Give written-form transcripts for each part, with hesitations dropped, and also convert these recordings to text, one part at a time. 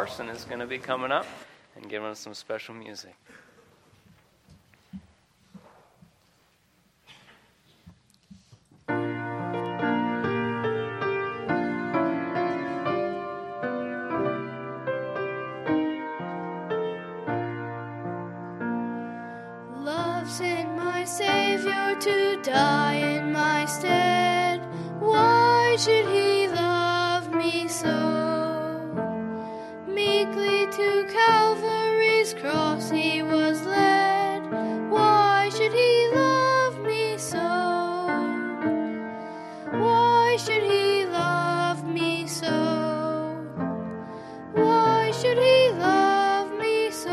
Carson is going to be coming up and giving us some special music. Love sent my Savior to die in my stead. Why should he love me so? Meekly to Calvary's cross he was led. Why should he love me so? Why should he love me so? Why should he love me so?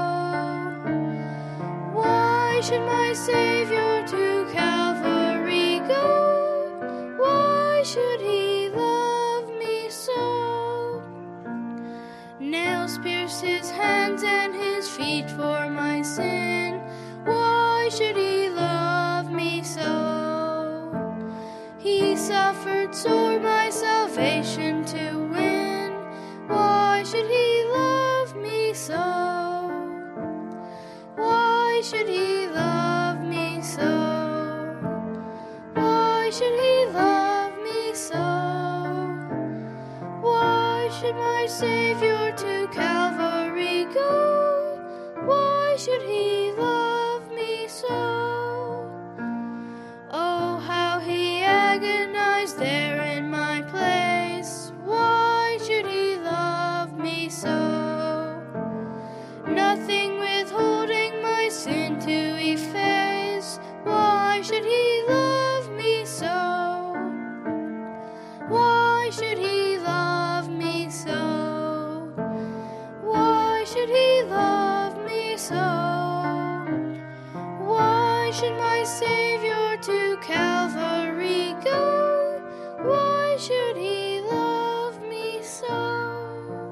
Why should my Savior to Calvary go? Why should he love me so? Nails pierced his hands and his feet for my sin. Why should he love me so? He suffered sore my salvation to win. Why should he love me so? Why should he love me so? Why should he love me so? Why should my Savior to Calvary go? Why should he love me so? Oh, how he agonized there in my place. Why should he love me so? Nothing withholding my sin to efface. Why should he love me so? Why should he love me so? Why should he love me so? Why should my Savior to Calvary go? Why should he love me so?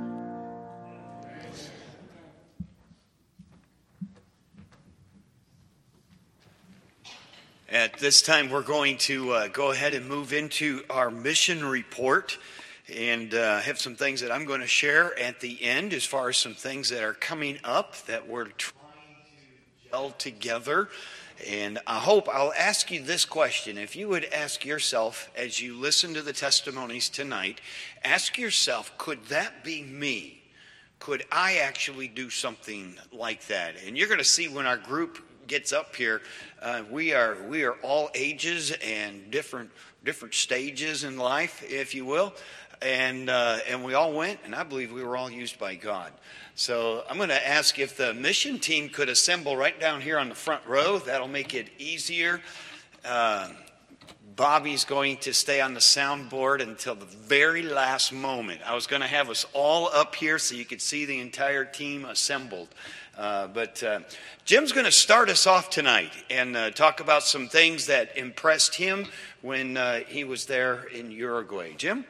At this time, we're going to go ahead and move into our mission report and have some things that I'm going to share at the end as far as some things that are coming up that we're trying to gel together. And I hope I'll ask you this question. If you would ask yourself as you listen to the testimonies tonight, ask yourself, could that be me? Could I actually do something like that? And you're going to see when our group gets up here, we are all ages and different stages in life, if you will, and we all went, and I believe we were all used by God. So I'm going to ask if the mission team could assemble right down here on the front row. That'll make it easier. Bobby's going to stay on the soundboard until the very last moment. I was going to have us all up here so you could see the entire team assembled. But Jim's going to start us off tonight and talk about some things that impressed him when he was there in Uruguay. Jim?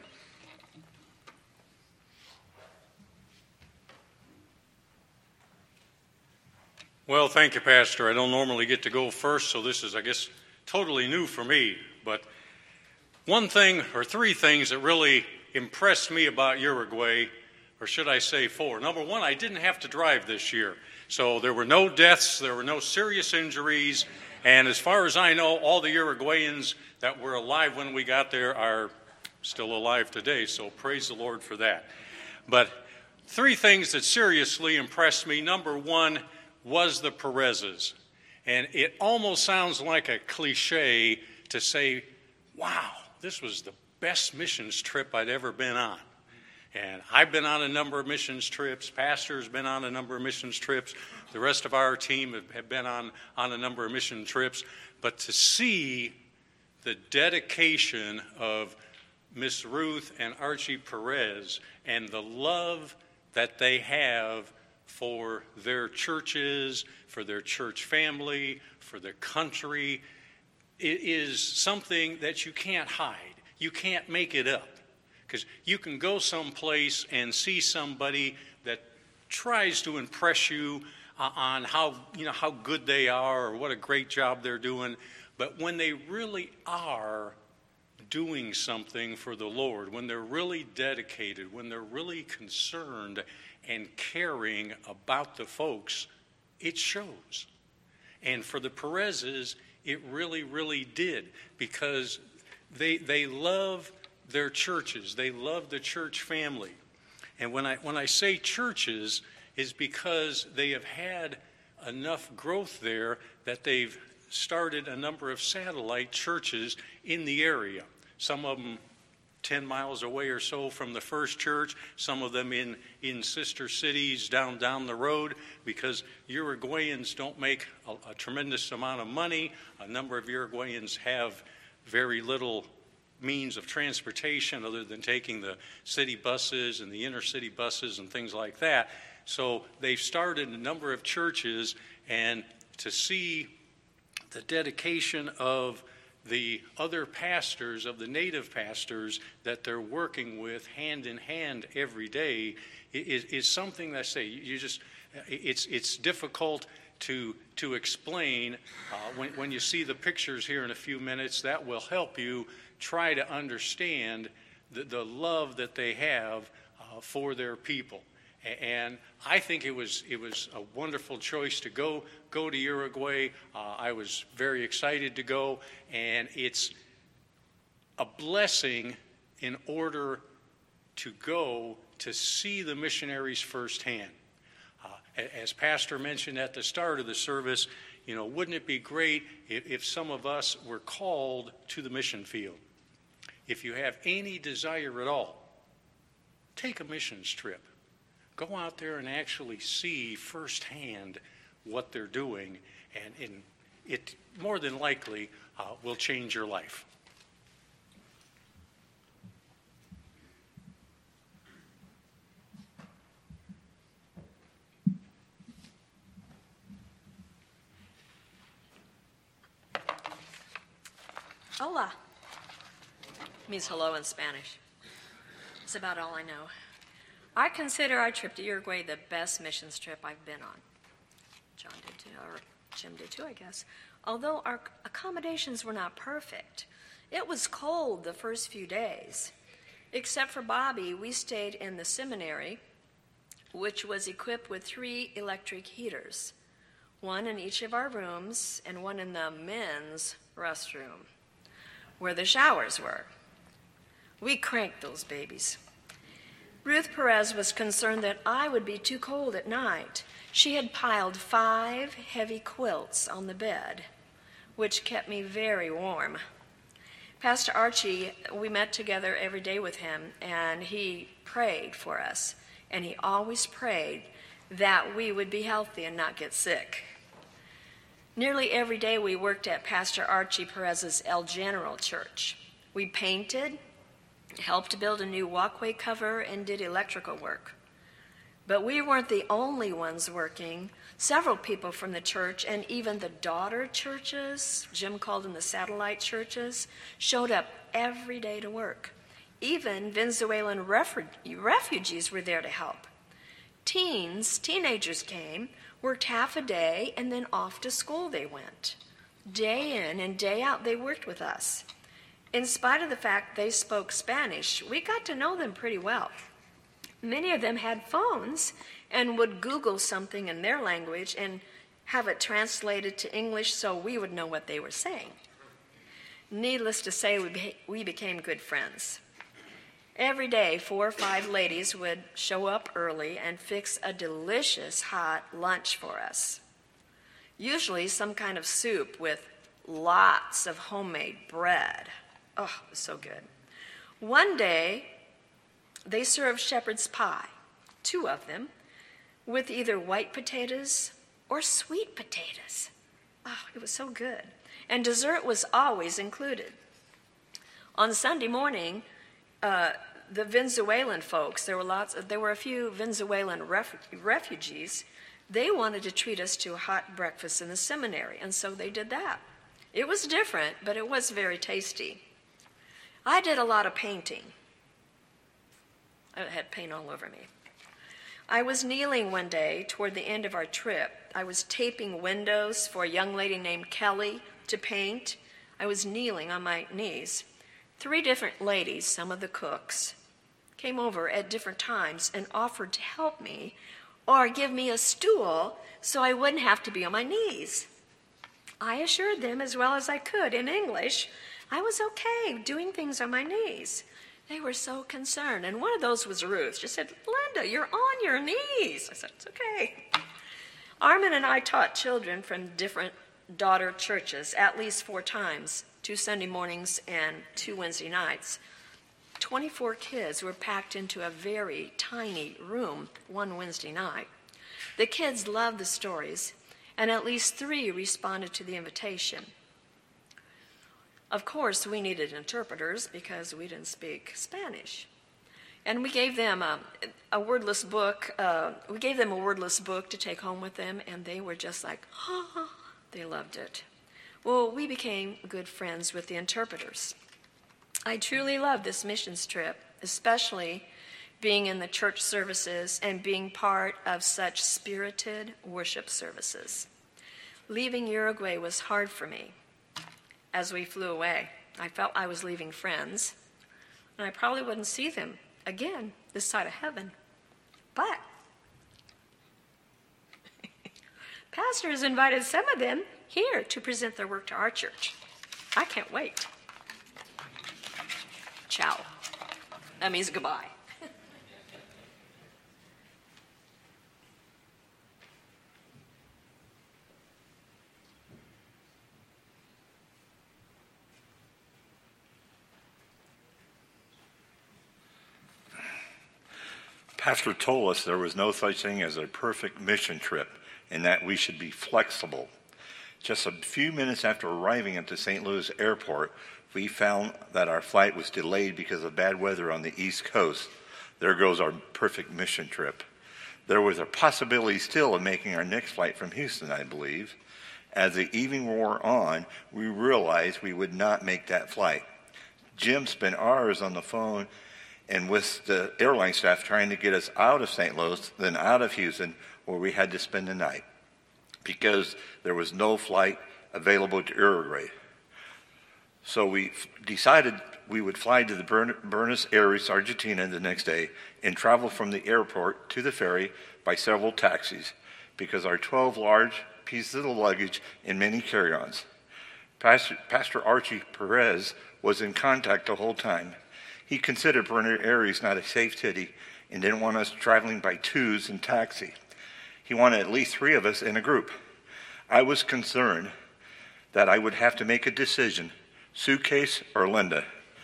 Well, thank you, Pastor. I don't normally get to go first, so this is, I guess, totally new for me. But one thing or three things that really impressed me about Uruguay, or should I say four. Number one, I didn't have to drive this year. So there were no deaths, there were no serious injuries, and as far as I know, all the Uruguayans that were alive when we got there are still alive today, so praise the Lord for that. But three things that seriously impressed me. Number one was the Perez's. And it almost sounds like a cliche to say, wow, this was the best missions trip I'd ever been on. And I've been on a number of missions trips. Pastor's been on a number of missions trips. The rest of our team have been on a number of mission trips. But to see the dedication of Miss Ruth and Archie Perez and the love that they have for their churches, for their church family, for their country, it is something that you can't hide. You can't make it up. Because you can go someplace and see somebody that tries to impress you on how good they are or what a great job they're doing. But when they really are doing something for the Lord, when they're really dedicated, when they're really concerned and caring about the folks, it shows. And for the Perezes, it really, really did, because they love their churches. They love the church family. And when I say churches, is because they have had enough growth there that they've started a number of satellite churches in the area. Some of them 10 miles away or so from the first church, some of them in sister cities down the road, because Uruguayans don't make a tremendous amount of money. A number of Uruguayans have very little means of transportation other than taking the city buses and the inner city buses and things like that. So they've started a number of churches, and to see the dedication of the other pastors, of the native pastors that they're working with hand in hand every day is something that I say, it's difficult to explain. When you see the pictures here in a few minutes, that will help you try to understand the love that they have for their people. And I think it was a wonderful choice to go to Uruguay. I was very excited to go, and it's a blessing in order to go to see the missionaries firsthand. As Pastor mentioned at the start of the service, wouldn't it be great if some of us were called to the mission field? If you have any desire at all, take a missions trip. Go out there and actually see firsthand what they're doing, and it more than likely will change your life. Hola means hello in Spanish. It's about all I know. I consider our trip to Uruguay the best missions trip I've been on. John did too, or Jim did too, I guess. Although our accommodations were not perfect. It was cold the first few days. Except for Bobby, we stayed in the seminary, which was equipped with 3 electric heaters, one in each of our rooms and one in the men's restroom, where the showers were. We cranked those babies. Ruth Perez was concerned that I would be too cold at night. She had piled 5 heavy quilts on the bed, which kept me very warm. Pastor Archie, we met together every day with him, and he prayed for us, and he always prayed that we would be healthy and not get sick. Nearly every day we worked at Pastor Archie Perez's El General Church. We painted, helped build a new walkway cover, and did electrical work. But we weren't the only ones working. Several people from the church and even the daughter churches, Jim called them the satellite churches, showed up every day to work. Even Venezuelan refugees were there to help. Teenagers came, worked half a day, and then off to school they went. Day in and day out, they worked with us. In spite of the fact they spoke Spanish, we got to know them pretty well. Many of them had phones and would Google something in their language and have it translated to English so we would know what they were saying. Needless to say, we became good friends. Every day, 4 or 5 ladies would show up early and fix a delicious hot lunch for us. Usually some kind of soup with lots of homemade bread. Oh, it was so good. One day, they served shepherd's pie, 2 of them, with either white potatoes or sweet potatoes. Oh, it was so good. And dessert was always included. On Sunday morning, the Venezuelan folks, there were a few Venezuelan refugees. They wanted to treat us to a hot breakfast in the seminary, and so they did that. It was different, but it was very tasty. I did a lot of painting. I had paint all over me. I was kneeling one day toward the end of our trip. I was taping windows for a young lady named Kelly to paint. I was kneeling on my knees. 3 different ladies, some of the cooks, came over at different times and offered to help me or give me a stool so I wouldn't have to be on my knees. I assured them as well as I could in English I was okay doing things on my knees. They were so concerned, and one of those was Ruth. She said, "Linda, you're on your knees." I said, "It's okay." Armin and I taught children from different daughter churches at least 4 times, 2 Sunday mornings and 2 Wednesday nights. 24 kids were packed into a very tiny room one Wednesday night. The kids loved the stories, and at least 3 responded to the invitation. Of course, we needed interpreters because we didn't speak Spanish. And we gave them a wordless book. We gave them a wordless book to take home with them, and they were just like, oh, they loved it. Well, we became good friends with the interpreters. I truly love this missions trip, especially being in the church services and being part of such spirited worship services. Leaving Uruguay was hard for me. As we flew away, I felt I was leaving friends, and I probably wouldn't see them again this side of heaven. But Pastor has invited some of them here to present their work to our church. I can't wait. Ciao. That means goodbye. Pastor told us there was no such thing as a perfect mission trip and that we should be flexible. Just a few minutes after arriving at the St. Louis airport, we found that our flight was delayed because of bad weather on the East Coast. There goes our perfect mission trip. There was a possibility still of making our next flight from Houston, I believe. As the evening wore on, we realized we would not make that flight. Jim spent hours on the phone and with the airline staff trying to get us out of St. Louis, then out of Houston, where we had to spend the night because there was no flight available to Uruguay. So we decided we would fly to the Buenos Aires, Argentina the next day and travel from the airport to the ferry by several taxis because our 12 large pieces of luggage and many carry-ons. Pastor Archie Perez was in contact the whole time. He considered Buenos Aires not a safe city and didn't want us traveling by 2s in taxi. He wanted at least 3 of us in a group. I was concerned that I would have to make a decision, suitcase or Linda.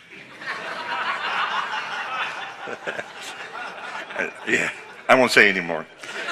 Yeah, I won't say anymore.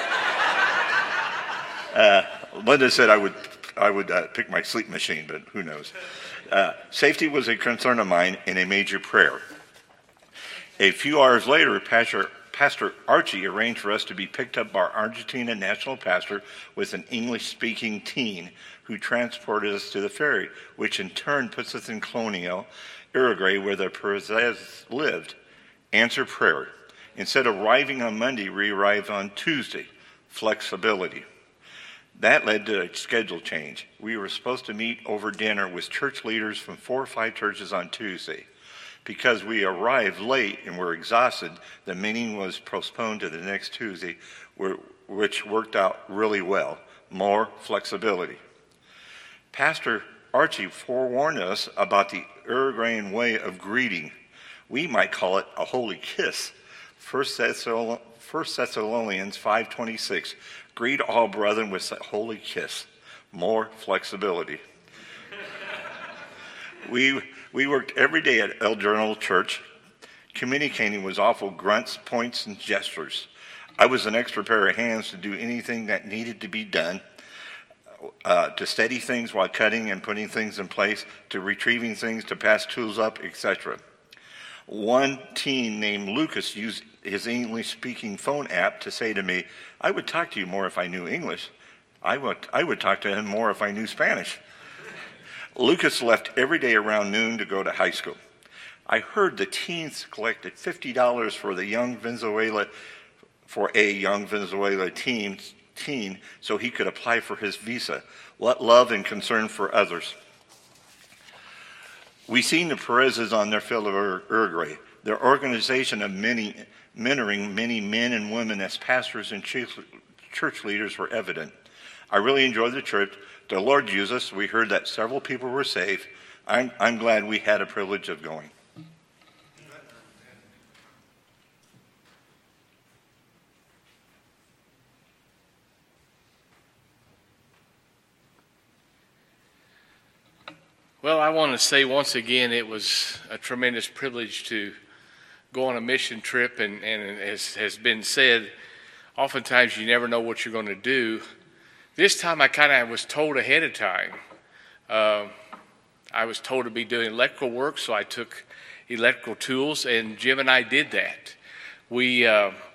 Linda said I would pick my sleep machine, but who knows. Safety was a concern of mine and a major prayer. A few hours later, Pastor Archie arranged for us to be picked up by our Argentina national pastor with an English-speaking teen who transported us to the ferry, which in turn puts us in Colonial, Uruguay, where the Perez lived. Answer prayer. Instead of arriving on Monday, we arrived on Tuesday. Flexibility. That led to a schedule change. We were supposed to meet over dinner with church leaders from 4 or 5 churches on Tuesday. Because we arrived late and were exhausted, the meeting was postponed to the next Tuesday, which worked out really well. More flexibility. Pastor Archie forewarned us about the Uruguayan way of greeting. We might call it a holy kiss. 1 Thessalonians 5:26. Greet all brethren with a holy kiss. More flexibility. We worked every day at El Journal Church. Communicating was awful grunts, points, and gestures. I was an extra pair of hands to do anything that needed to be done, to steady things while cutting and putting things in place, to retrieving things, to pass tools up, etc. One teen named Lucas used his English-speaking phone app to say to me, "I would talk to you more if I knew English. I would talk to him more if I knew Spanish." Lucas left every day around noon to go to high school. I heard the teens collected $50 for a young Venezuela teen so he could apply for his visa. What love and concern for others. We seen the Perez's on their field of Uruguay. Their organization of mentoring many men and women as pastors and church leaders were evident. I really enjoyed the trip. The Lord used us. We heard that several people were saved. I'm glad we had a privilege of going. Well, I want to say once again, it was a tremendous privilege to go on a mission trip, and as has been said, oftentimes you never know what you're going to do. This time I kind of was told ahead of time. I was told to be doing electrical work, so I took electrical tools, and Jim and I did that. We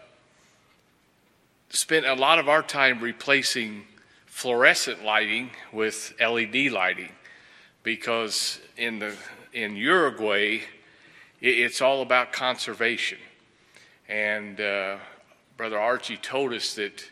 spent a lot of our time replacing fluorescent lighting with LED lighting, because in Uruguay, it's all about conservation. And Brother Archie told us that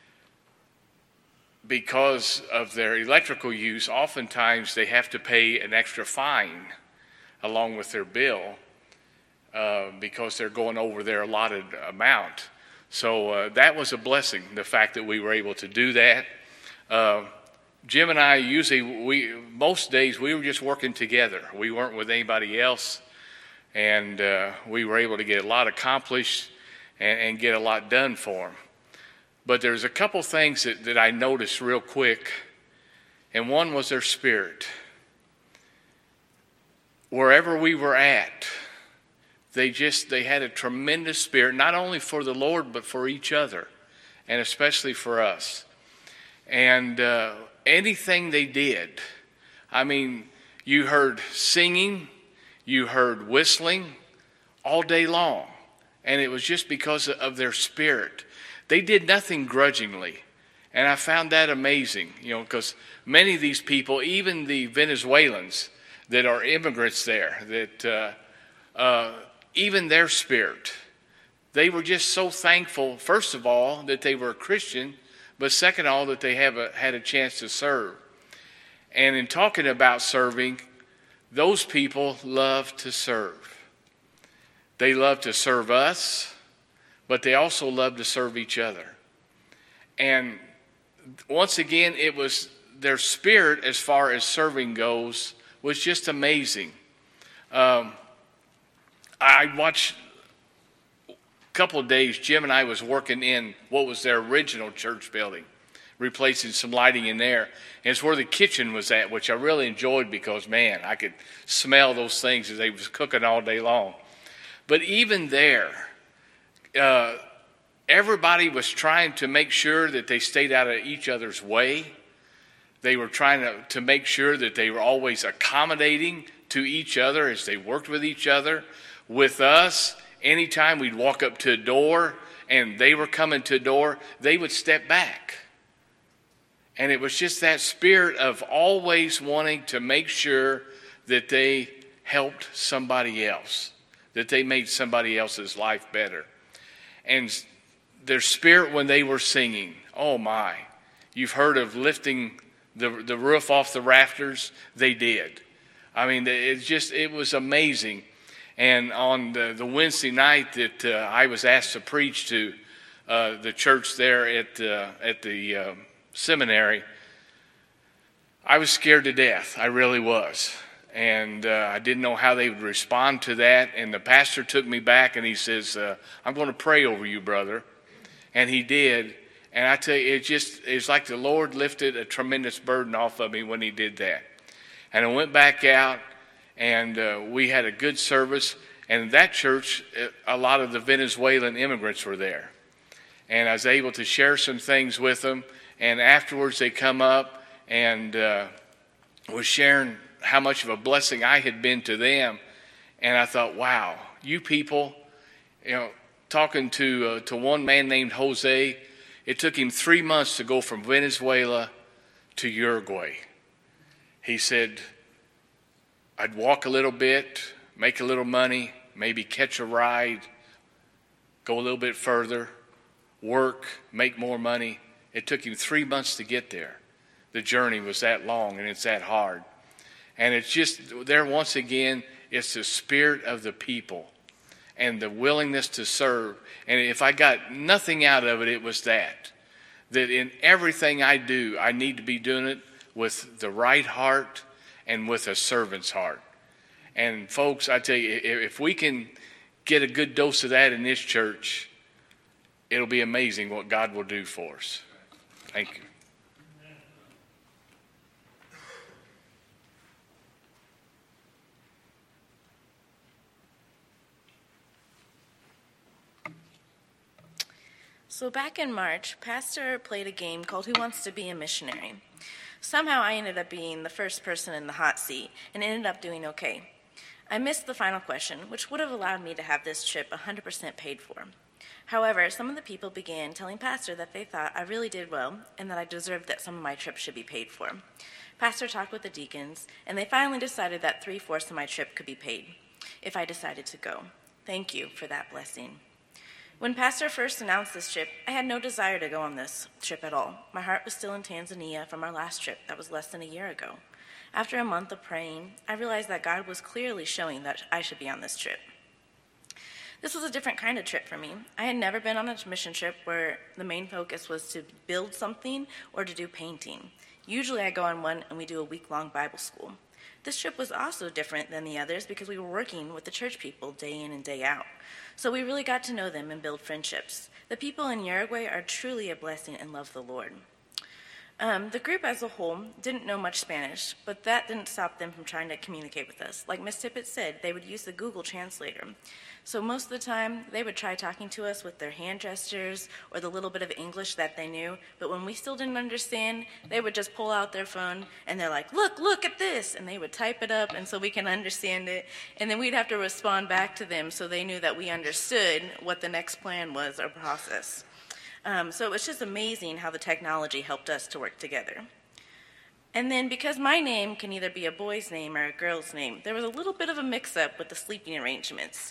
because of their electrical use, oftentimes they have to pay an extra fine along with their bill because they're going over their allotted amount. So that was a blessing, the fact that we were able to do that. Jim and I most days we were just working together. We weren't with anybody else, and we were able to get a lot accomplished and get a lot done for them. But there's a couple things that I noticed real quick, and one was their spirit. Wherever we were at, they had a tremendous spirit, not only for the Lord, but for each other, and especially for us. And anything they did, I mean, you heard singing, you heard whistling all day long. And it was just because of their spirit. They did nothing grudgingly. And I found that amazing, because many of these people, even the Venezuelans that are immigrants there, that even their spirit, they were just so thankful, first of all, that they were a Christian, but second of all, that they had a chance to serve. And in talking about serving, those people love to serve. They love to serve us, but they also love to serve each other. And once again, it was their spirit as far as serving goes was just amazing. I watched a couple of days, Jim and I was working in what was their original church building, replacing some lighting in there. And it's where the kitchen was at, which I really enjoyed because, man, I could smell those things as they was cooking all day long. But even there, everybody was trying to make sure that they stayed out of each other's way. They were trying to make sure that they were always accommodating to each other as they worked with each other. With us, anytime we'd walk up to a door and they were coming to a door, they would step back. And it was just that spirit of always wanting to make sure that they helped somebody else, that they made somebody else's life better. And their spirit when they were singing, oh my, you've heard of lifting the roof off the rafters? They did. I mean, it was amazing. And on the Wednesday night that I was asked to preach to the church there at the seminary, I was scared to death. I really was. And I didn't know how they would respond to that. And the pastor took me back and he says, I'm going to pray over you, brother. And he did. And I tell you, it's like the Lord lifted a tremendous burden off of me when he did that. And I went back out and we had a good service. And in that church, a lot of the Venezuelan immigrants were there. And I was able to share some things with them. And afterwards they come up and was sharing how much of a blessing I had been to them. And I thought, wow, you people, talking to one man named Jose, it took him 3 months to go from Venezuela to Uruguay. He said, I'd walk a little bit, make a little money, maybe catch a ride, go a little bit further, work, make more money. It took him 3 months to get there. The journey was that long and it's that hard. And it's just, there once again, it's the spirit of the people and the willingness to serve. And if I got nothing out of it, it was that in everything I do, I need to be doing it with the right heart and with a servant's heart. And folks, I tell you, if we can get a good dose of that in this church, it'll be amazing what God will do for us. Thank you. So back in March, Pastor played a game called Who Wants to Be a Missionary? Somehow I ended up being the first person in the hot seat and ended up doing okay. I missed the final question, which would have allowed me to have this trip 100% paid for. However, some of the people began telling Pastor that they thought I really did well and that I deserved that some of my trip should be paid for. Pastor talked with the deacons, and they finally decided that 3/4 of my trip could be paid if I decided to go. Thank you for that blessing. When Pastor first announced this trip, I had no desire to go on this trip at all. My heart was still in Tanzania from our last trip that was less than a year ago. After a month of praying, I realized that God was clearly showing that I should be on this trip. This was a different kind of trip for me. I had never been on a mission trip where the main focus was to build something or to do painting. Usually I go on one and we do a week-long Bible school. This trip was also different than the others because we were working with the church people day in and day out. So we really got to know them and build friendships. The people in Uruguay are truly a blessing and love the Lord. The group as a whole didn't know much Spanish, but that didn't stop them from trying to communicate with us. Like Miss Tippett said, they would use the Google Translator. So most of the time, they would try talking to us with their hand gestures or the little bit of English that they knew, but when we still didn't understand, they would just pull out their phone and they're like, look at this, and they would type it up and so we can understand it, and then we'd have to respond back to them so they knew that we understood what the next plan was or process. So it was just amazing how the technology helped us to work together. And then because my name can either be a boy's name or a girl's name, there was a little bit of a mix-up with the sleeping arrangements.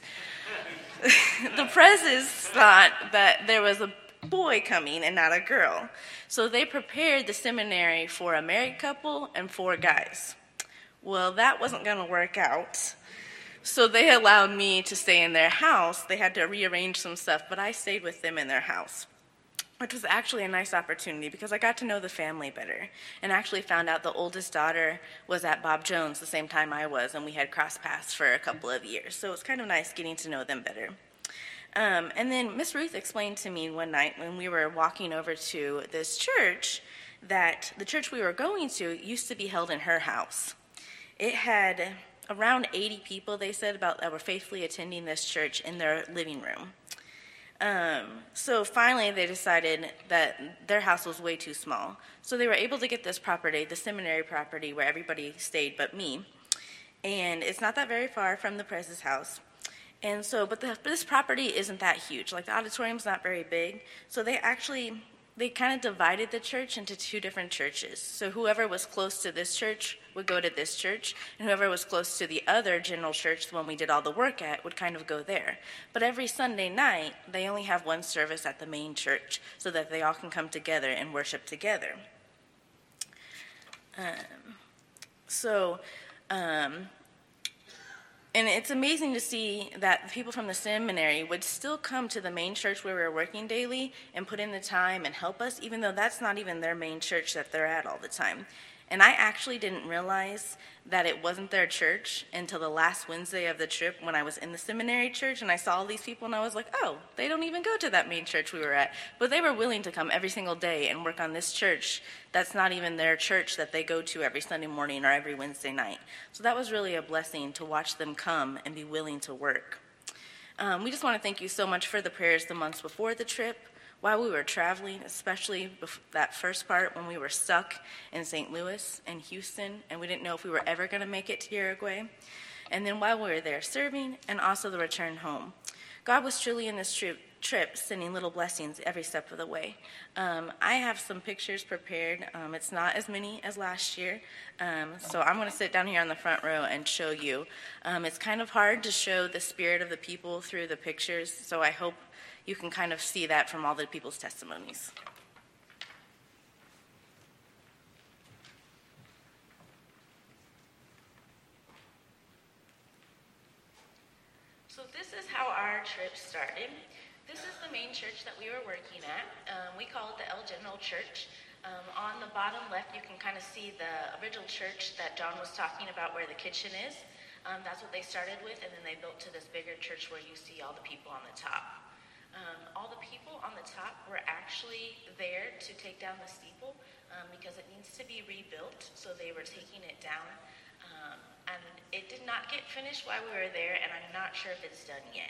The Prezes thought that there was a boy coming and not a girl. So they prepared the seminary for a married couple and 4 guys. Well, that wasn't going to work out. So they allowed me to stay in their house. They had to rearrange some stuff, but I stayed with them in their house, which was actually a nice opportunity because I got to know the family better and actually found out the oldest daughter was at Bob Jones the same time I was, and we had crossed paths for a couple of years. So it was kind of nice getting to know them better. And then Miss Ruth explained to me one night when we were walking over to this church that the church we were going to used to be held in her house. It had around 80 people, they said, that were faithfully attending this church in their living room. So finally they decided that their house was way too small. So they were able to get this property, the seminary property where everybody stayed but me. And it's not that very far from the Prez's house. And so, but this property isn't that huge. Like the auditorium's not very big. So they kind of divided the church into 2 different churches. So whoever was close to this church would go to this church, and whoever was close to the other general church, the one we did all the work at, would kind of go there. But every Sunday night, they only have one service at the main church so that they all can come together and worship together. And it's amazing to see that the people from the seminary would still come to the main church where we were working daily and put in the time and help us, even though that's not even their main church that they're at all the time. And I actually didn't realize that it wasn't their church until the last Wednesday of the trip when I was in the seminary church and I saw all these people and I was like, oh, they don't even go to that main church we were at. But they were willing to come every single day and work on this church that's not even their church that they go to every Sunday morning or every Wednesday night. So that was really a blessing to watch them come and be willing to work. We just want to thank you so much for the prayers the months before the trip, while we were traveling, especially that first part when we were stuck in St. Louis and Houston, and we didn't know if we were ever going to make it to Uruguay. And then while we were there serving, and also the return home. God was truly in this trip sending little blessings every step of the way. I have some pictures prepared. It's not as many as last year, so I'm going to sit down here on the front row and show you. It's kind of hard to show the spirit of the people through the pictures, so I hope you can kind of see that from all the people's testimonies. this is how our trip started. This is the main church that we were working at. We call it the El General Church. On the bottom left, you can kind of see the original church that John was talking about where the kitchen is. That's what they started with, and then they built to this bigger church where you see all the people on the top. All the people on the top were actually there to take down the steeple because it needs to be rebuilt, so they were taking it down. And it did not get finished while we were there, and I'm not sure if it's done yet.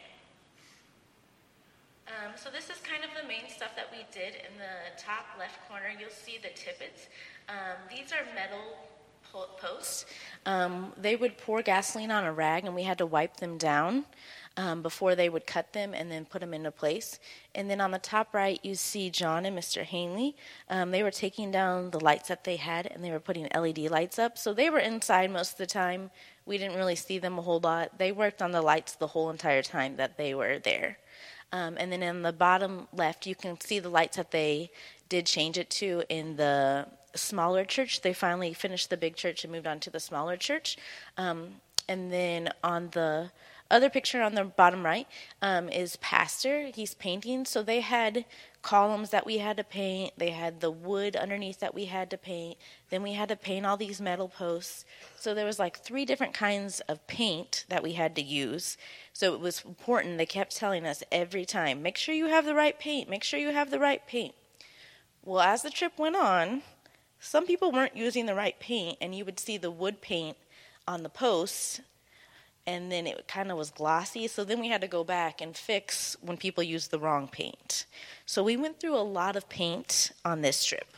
So this is kind of the main stuff that we did. In the top left corner, you'll see the tippets. These are metal posts. They would pour gasoline on a rag, and we had to wipe them down before they would cut them and then put them into place. And then on the top right, you see John and Mr. Hanley. They were taking down the lights that they had, and they were putting LED lights up. So they were inside most of the time. We didn't really see them a whole lot. They worked on the lights the whole entire time that they were there. And then in the bottom left, you can see the lights that they did change it to in the smaller church. They finally finished the big church and moved on to the smaller church. And then on the other picture on the bottom right is Pastor. He's painting. So they had columns that we had to paint. They had the wood underneath that we had to paint. Then we had to paint all these metal posts. So there was like 3 different kinds of paint that we had to use. So it was important. They kept telling us every time, make sure you have the right paint. Make sure you have the right paint. Well, as the trip went on, some people weren't using the right paint, and you would see the wood paint on the posts, and then it kind of was glossy. So then we had to go back and fix when people used the wrong paint. So we went through a lot of paint on this trip.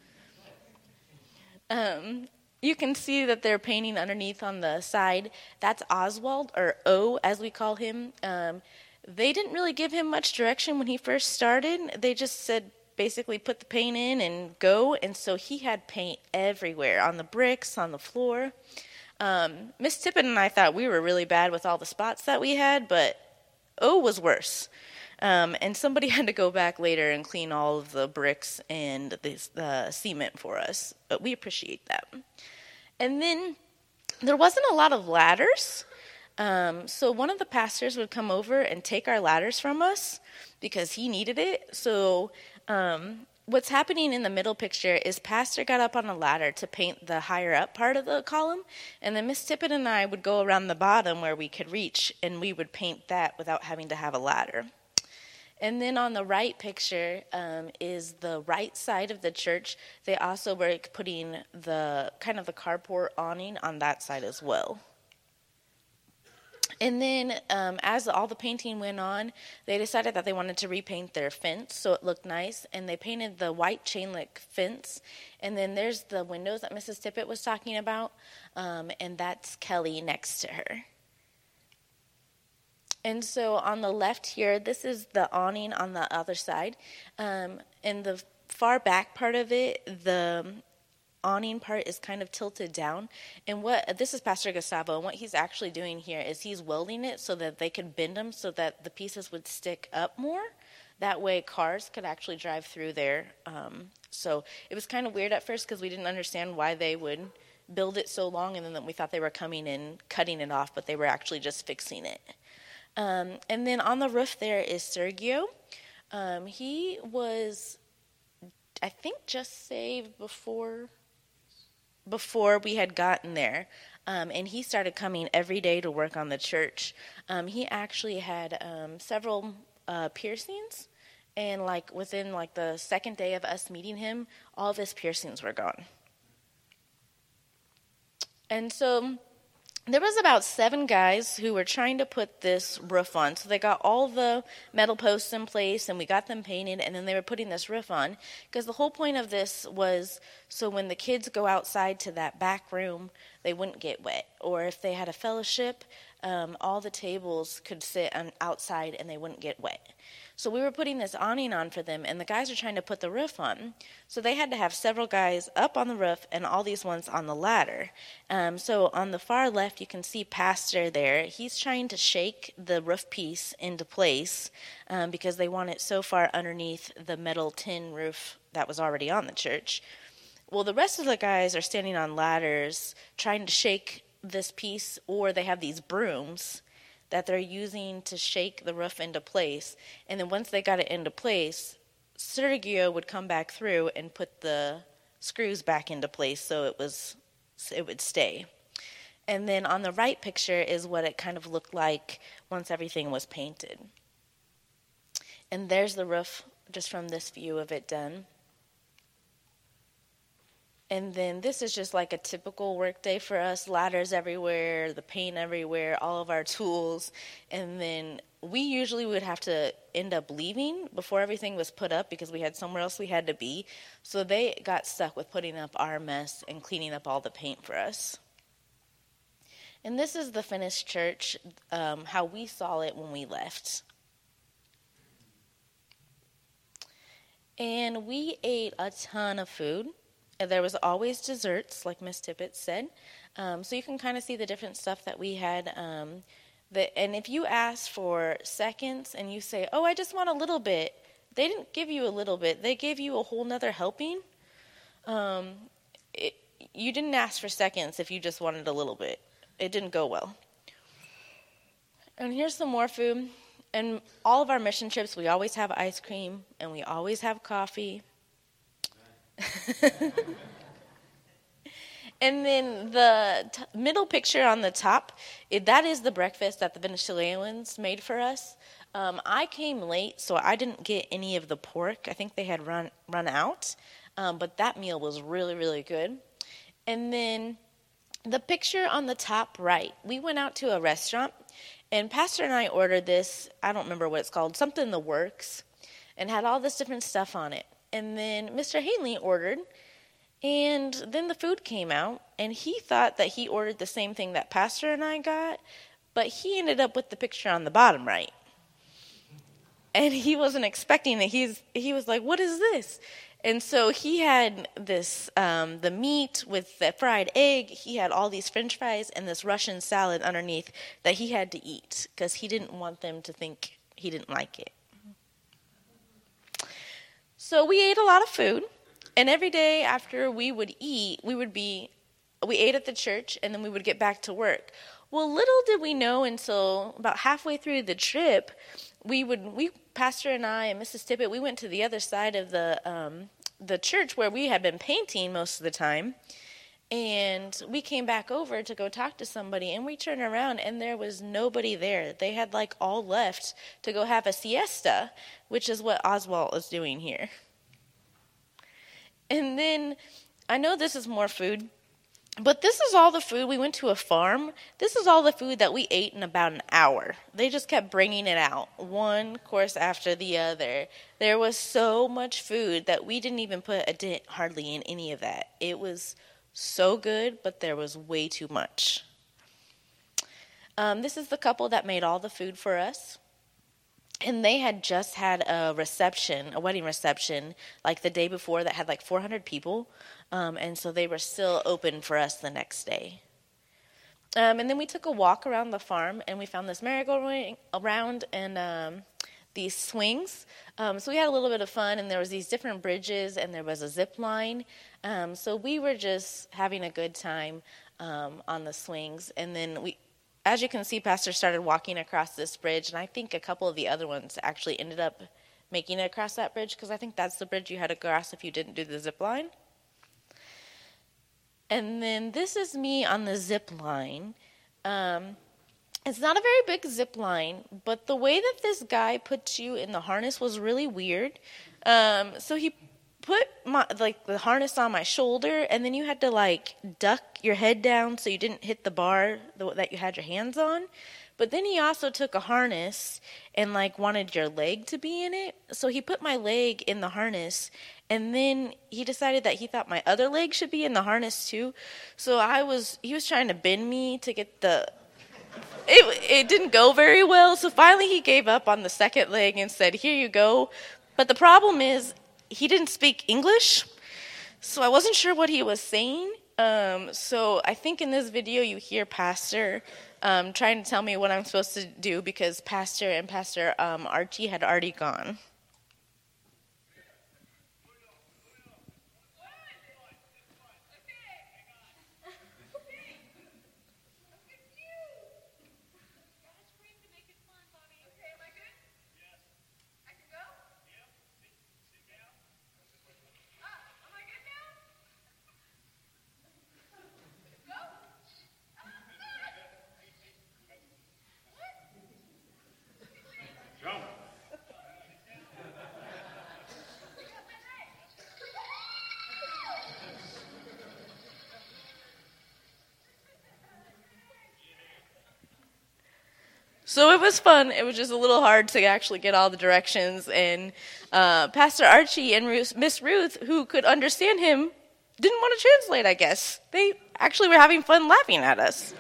You can see that they're painting underneath on the side. That's Oswald, or O as we call him. They didn't really give him much direction when he first started. They just said, basically put the paint in and go. And so he had paint everywhere, on the bricks, on the floor. Miss Tippett and I thought we were really bad with all the spots that we had, but O was worse. And somebody had to go back later and clean all of the bricks and the cement for us. But we appreciate that. And then there wasn't a lot of ladders. So one of the pastors would come over and take our ladders from us because he needed it. So what's happening in the middle picture is Pastor got up on a ladder to paint the higher up part of the column, and then Miss Tippett and I would go around the bottom where we could reach, and we would paint that without having to have a ladder. And then on the right picture is the right side of the church. They also were putting the kind of the carport awning on that side as well. And then as all the painting went on, they decided that they wanted to repaint their fence so it looked nice. And they painted the white chain link fence. And then there's the windows that Mrs. Tippett was talking about. And that's Kelly next to her. And so on the left here, this is the awning on the other side. In the far back part of it, the awning part is kind of tilted down. And this is Pastor Gustavo, and what he's actually doing here is he's welding it so that they could bend them so that the pieces would stick up more. That way cars could actually drive through there. So it was kind of weird at first because we didn't understand why they would build it so long, and then we thought they were coming and cutting it off, but they were actually just fixing it. And then on the roof there is Sergio. He was, I think, just saved before we had gotten there. And he started coming every day to work on the church. He actually had several piercings. And within the second day of us meeting him, all of his piercings were gone. And so there was about 7 guys who were trying to put this roof on. So they got all the metal posts in place, and we got them painted, and then they were putting this roof on. Because the whole point of this was so when the kids go outside to that back room, they wouldn't get wet. Or if they had a fellowship, all the tables could sit outside and they wouldn't get wet. So we were putting this awning on for them, and the guys are trying to put the roof on. So they had to have several guys up on the roof and all these ones on the ladder. So on the far left, you can see Pastor there. He's trying to shake the roof piece into place because they want it so far underneath the metal tin roof that was already on the church. Well, the rest of the guys are standing on ladders trying to shake this piece, or they have these brooms that they're using to shake the roof into place. And then once they got it into place, Sergio would come back through and put the screws back into place so it would stay. And then on the right picture is what it kind of looked like once everything was painted. And there's the roof just from this view of it done. And then this is just like a typical work day for us. Ladders everywhere, the paint everywhere, all of our tools. And then we usually would have to end up leaving before everything was put up because we had somewhere else we had to be. So they got stuck with putting up our mess and cleaning up all the paint for us. And this is the finished church, how we saw it when we left. And we ate a ton of food. There was always desserts, like Miss Tippett said. So you can kind of see the different stuff that we had. And if you ask for seconds and you say, oh, I just want a little bit, they didn't give you a little bit. They gave you a whole nother helping. You didn't ask for seconds if you just wanted a little bit. It didn't go well. And here's some more food. And all of our mission trips, we always have ice cream and we always have coffee. And then the middle picture on the top, that is the breakfast that the Venezuelans made for us. I came late, so I didn't get any of the pork. I think they had run out. But that meal was really, really good. And then the picture on the top right, we went out to a restaurant, and Pastor and I ordered this, I don't remember what it's called, something in the works, and had all this different stuff on it. And then Mr. Hanley ordered, and then the food came out, and he thought that he ordered the same thing that Pastor and I got, but he ended up with the picture on the bottom right. And he wasn't expecting it. He was like, what is this? And so he had this, the meat with the fried egg. He had all these French fries and this Russian salad underneath that he had to eat because he didn't want them to think he didn't like it. So we ate a lot of food, and every day after we would eat, we ate at the church, and then we would get back to work. Well, little did we know until about halfway through the trip, Pastor and I and Mrs. Tippett, we went to the other side of the church where we had been painting most of the time, and we came back over to go talk to somebody, and we turned around, and there was nobody there. They had all left to go have a siesta, which is what Oswald is doing here. And then, I know this is more food, but this is all the food. We went to a farm. This is all the food that we ate in about an hour. They just kept bringing it out, one course after the other. There was so much food that we didn't even put a dent hardly in any of that. It was so good, but there was way too much. This is the couple that made all the food for us. And they had just had a wedding reception, like the day before that had 400 people. And so they were still open for us the next day. And then we took a walk around the farm, and we found this merry-go-round and these swings. So we had a little bit of fun, and there was these different bridges, and there was a zip line. So we were just having a good time on the swings. And then as you can see, Pastor started walking across this bridge, and I think a couple of the other ones actually ended up making it across that bridge, because I think that's the bridge you had to cross if you didn't do the zip line. And then this is me on the zip line. It's not a very big zip line, but the way that this guy puts you in the harness was really weird. So he put the harness on my shoulder, and then you had to duck your head down so you didn't hit the bar that you had your hands on. But then he also took a harness and wanted your leg to be in it. So he put my leg in the harness, and then he decided that he thought my other leg should be in the harness too. So he was trying to bend me to get it didn't go very well. So finally he gave up on the second leg and said, here you go. But the problem is he didn't speak English, so I wasn't sure what he was saying. So I think in this video you hear Pastor trying to tell me what I'm supposed to do, because Pastor and Pastor Archie had already gone. So it was fun. It was just a little hard to actually get all the directions. And Pastor Archie and Miss Ruth, who could understand him, didn't want to translate, I guess. They actually were having fun laughing at us.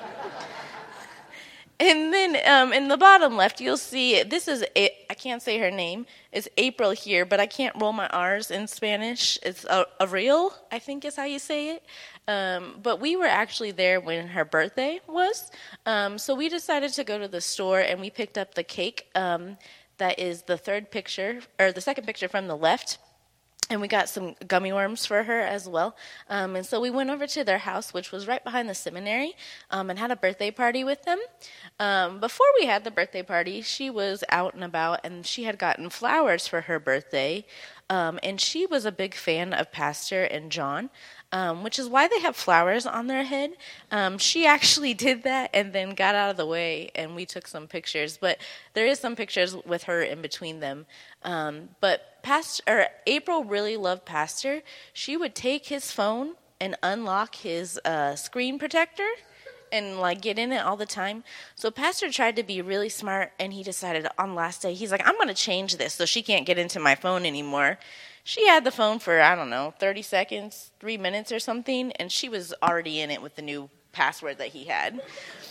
And then in the bottom left, you'll see, I can't say her name. It's April here, but I can't roll my R's in Spanish. It's Ariel, I think is how you say it. But we were actually there when her birthday was. So we decided to go to the store, and we picked up the cake that is the second picture from the left. And we got some gummy worms for her as well. And so we went over to their house, which was right behind the seminary, and had a birthday party with them. Before we had the birthday party, she was out and about, and she had gotten flowers for her birthday. And she was a big fan of Pastor and John, which is why they have flowers on their head. She actually did that and then got out of the way, and we took some pictures. But there is some pictures with her in between them. But April really loved Pastor. She would take his phone and unlock his screen protector and get in it all the time. So Pastor tried to be really smart, and he decided on last day, he's like, I'm going to change this so she can't get into my phone anymore. She had the phone for, 30 seconds, 3 minutes or something, and she was already in it with the new password that he had.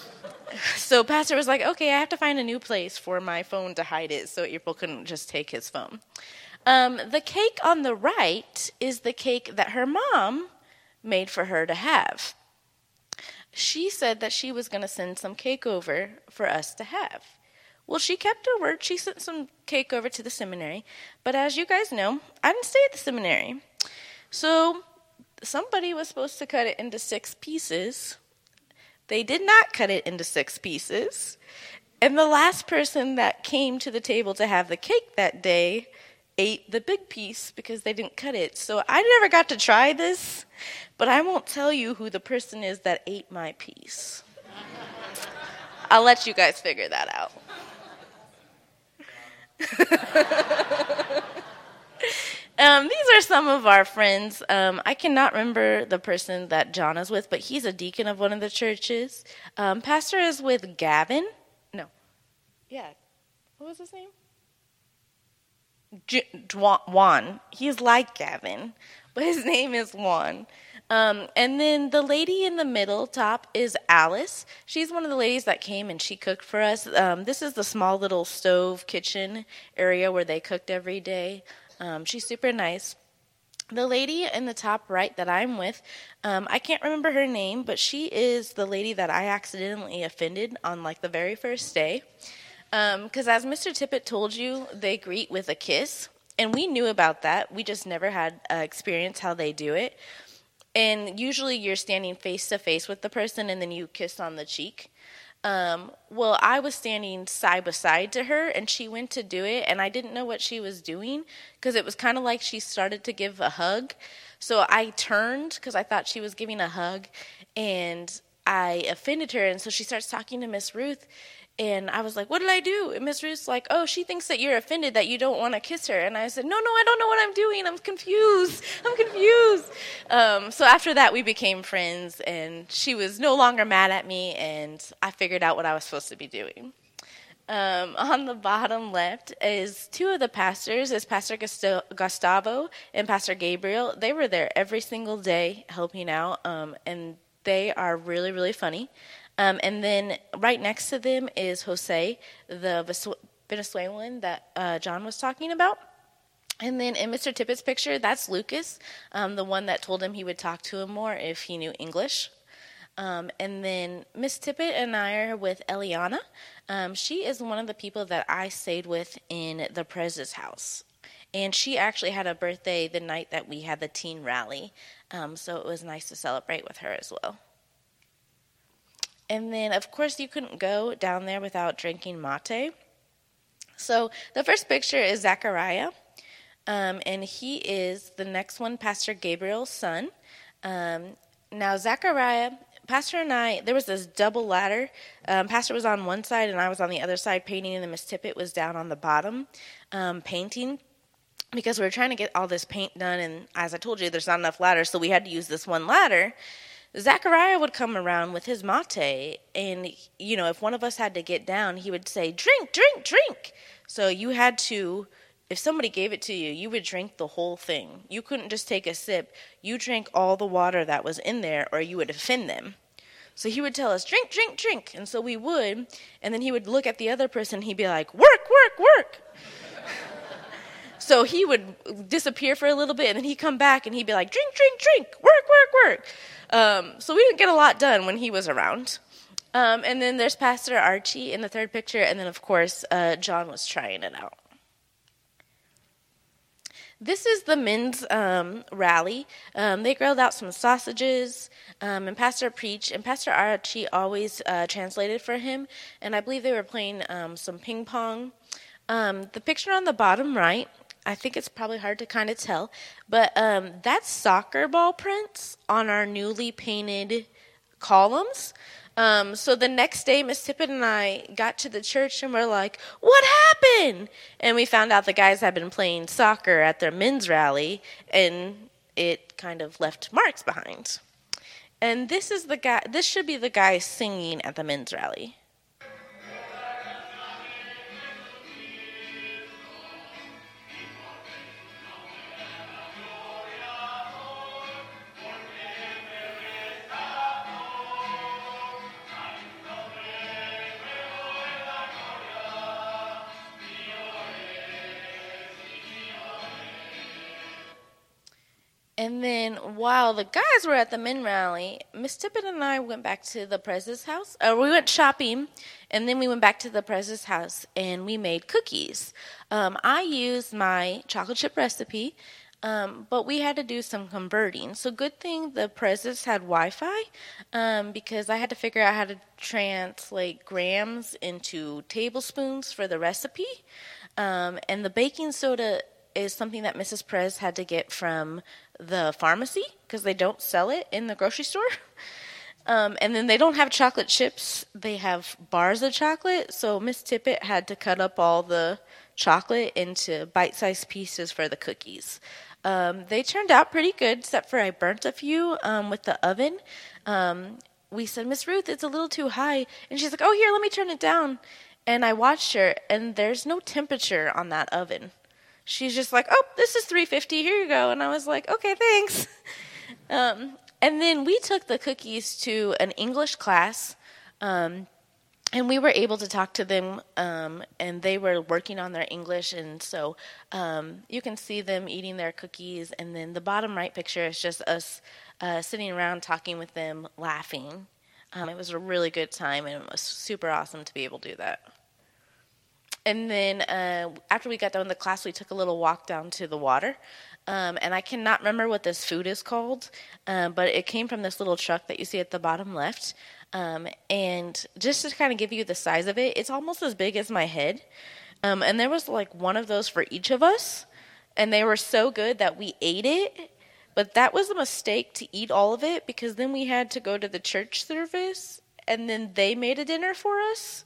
So Pastor was like, okay, I have to find a new place for my phone to hide it so April couldn't just take his phone. The cake on the right is the cake that her mom made for her to have. She said that she was going to send some cake over for us to have. Well, she kept her word. She sent some cake over to the seminary. But as you guys know, I didn't stay at the seminary. So somebody was supposed to cut it into 6 pieces. They did not cut it into 6 pieces. And the last person that came to the table to have the cake that day ate the big piece because they didn't cut it. So I never got to try this, but I won't tell you who the person is that ate my piece. I'll let you guys figure that out. These are some of our friends. I cannot remember the person that John is with, but he's a deacon of one of the churches. Pastor is with Gavin. No. Yeah. What was his name? Juan. He's like Gavin, but his name is Juan. And then the lady in the middle top is Alice. She's one of the ladies that came and she cooked for us. This is the small little stove kitchen area where they cooked every day. She's super nice. The lady in the top right that I'm with, I can't remember her name, but she is the lady that I accidentally offended on the very first day. Because as Mr. Tippett told you, they greet with a kiss, and we knew about that. We just never had experience how they do it. And usually you're standing face to face with the person, and then you kiss on the cheek. Well, I was standing side by side to her, and she went to do it, and I didn't know what she was doing because it was kind of like she started to give a hug. So I turned because I thought she was giving a hug, and I offended her, and so she starts talking to Miss Ruth. And I was like, what did I do? And Miss Ruth's like, oh, she thinks that you're offended that you don't want to kiss her. And I said, no, I don't know what I'm doing. I'm confused. So after that, we became friends, and she was no longer mad at me, and I figured out what I was supposed to be doing. On the bottom left is 2 of the pastors, is Pastor Gustavo and Pastor Gabriel. They were there every single day helping out, and they are really, really funny. And then right next to them is Jose, the Venezuelan that John was talking about. And then in Mr. Tippett's picture, that's Lucas, the one that told him he would talk to him more if he knew English. And then Miss Tippett and I are with Eliana. She is one of the people that I stayed with in the Prez's house. And she actually had a birthday the night that we had the teen rally. So it was nice to celebrate with her as well. And then, of course, you couldn't go down there without drinking mate. So the first picture is Zachariah, and he is the next one, Pastor Gabriel's son. Now, Zachariah, Pastor and I, there was this double ladder. Pastor was on one side, and I was on the other side painting, and then Miss Tippett was down on the bottom painting, because we were trying to get all this paint done, and as I told you, there's not enough ladders, so we had to use this one ladder. Zachariah would come around with his mate, and, if one of us had to get down, he would say, drink, drink, drink. So you had to, if somebody gave it to you, you would drink the whole thing. You couldn't just take a sip. You drank all the water that was in there, or you would offend them. So he would tell us, drink, drink, drink. And so we would, and then he would look at the other person, he'd be like, work, work, work. So he would disappear for a little bit, and then he'd come back, and he'd be like, drink, drink, drink, work, work, work. So we didn't get a lot done when he was around. And then there's Pastor Archie in the third picture, and then, of course, John was trying it out. This is the men's rally. They grilled out some sausages, and Pastor preached, and Pastor Archie always translated for him, and I believe they were playing some ping pong. The picture on the bottom right, I think it's probably hard to kind of tell, but that's soccer ball prints on our newly painted columns. So the next day, Miss Tippett and I got to the church and we're like, what happened? And we found out the guys had been playing soccer at their men's rally, and it kind of left marks behind. And this is the guy. This should be the guy singing at the men's rally. And then while the guys were at the men rally, Miss Tippett and I went back to the Prez's house. We went shopping, and then we went back to the Prez's house, and we made cookies. I used my chocolate chip recipe, but we had to do some converting. So good thing the Prez's had Wi-Fi, because I had to figure out how to translate grams into tablespoons for the recipe. And the baking soda is something that Mrs. Prez had to get from the pharmacy because they don't sell it in the grocery store. And then they don't have chocolate chips. They have bars of chocolate. So Miss Tippett had to cut up all the chocolate into bite-sized pieces for the cookies. They turned out pretty good, except for I burnt a few with the oven. We said, Miss Ruth, it's a little too high. And she's like, oh, here, let me turn it down. And I watched her, and there's no temperature on that oven. She's just like, oh, this is 350, here you go. And I was like, okay, thanks. And then we took the cookies to an English class, and we were able to talk to them, and they were working on their English. And so you can see them eating their cookies. And then the bottom right picture is just us sitting around talking with them, laughing. It was a really good time, and it was super awesome to be able to do that. And then after we got done with the class, we took a little walk down to the water. And I cannot remember what this food is called, but it came from this little truck that you see at the bottom left. And just to kind of give you the size of it, it's almost as big as my head. And there was like one of those for each of us. And they were so good that we ate it. But that was a mistake to eat all of it, because then we had to go to the church service, and then they made a dinner for us.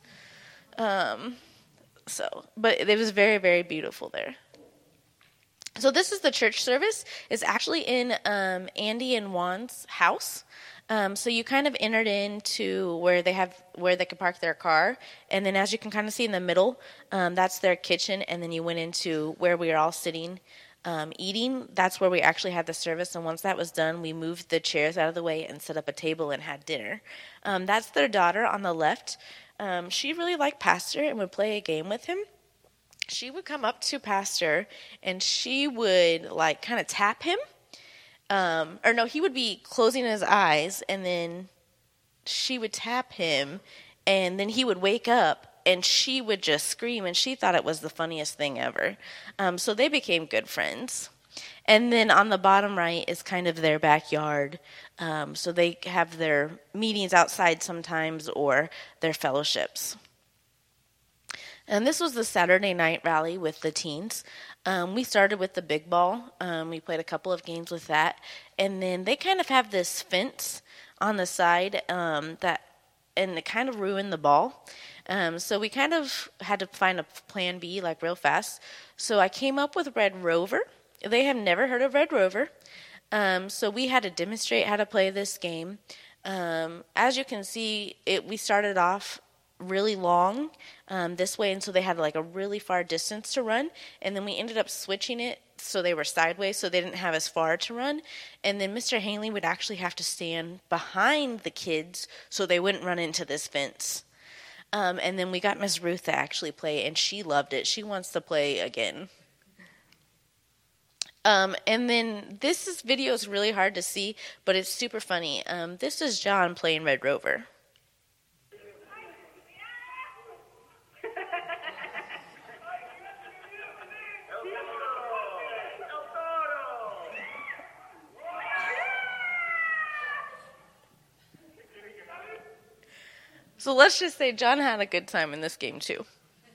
But it was very, very beautiful there. So this is the church service. It's actually in Andy and Juan's house. So you kind of entered into where they can park their car, and then as you can kind of see in the middle, that's their kitchen, and then you went into where we were all sitting eating. That's where we actually had the service, and once that was done, we moved the chairs out of the way and set up a table and had dinner. That's their daughter on the left. She really liked Pastor and would play a game with him. She would come up to Pastor, and she would like kind of tap him. He would be closing his eyes, and then she would tap him, and then he would wake up, and she would just scream, and she thought it was the funniest thing ever. So they became good friends. And then on the bottom right is kind of their backyard. So they have their meetings outside sometimes, or their fellowships. And this was the Saturday night rally with the teens. We started with the big ball. We played a couple of games with that. And then they kind of have this fence on the side and it kind of ruined the ball. So we kind of had to find a plan B, like real fast. So I came up with Red Rover. They have never heard of Red Rover. So we had to demonstrate how to play this game. As you can see, we started off really long this way, and so they had like a really far distance to run, and then we ended up switching it so they were sideways so they didn't have as far to run, and then Mr. Hanley would actually have to stand behind the kids so they wouldn't run into this fence. And then we got Miss Ruth to actually play, and she loved it. She wants to play again. And then this video is really hard to see, but it's super funny. This is John playing Red Rover. So let's just say John had a good time in this game too.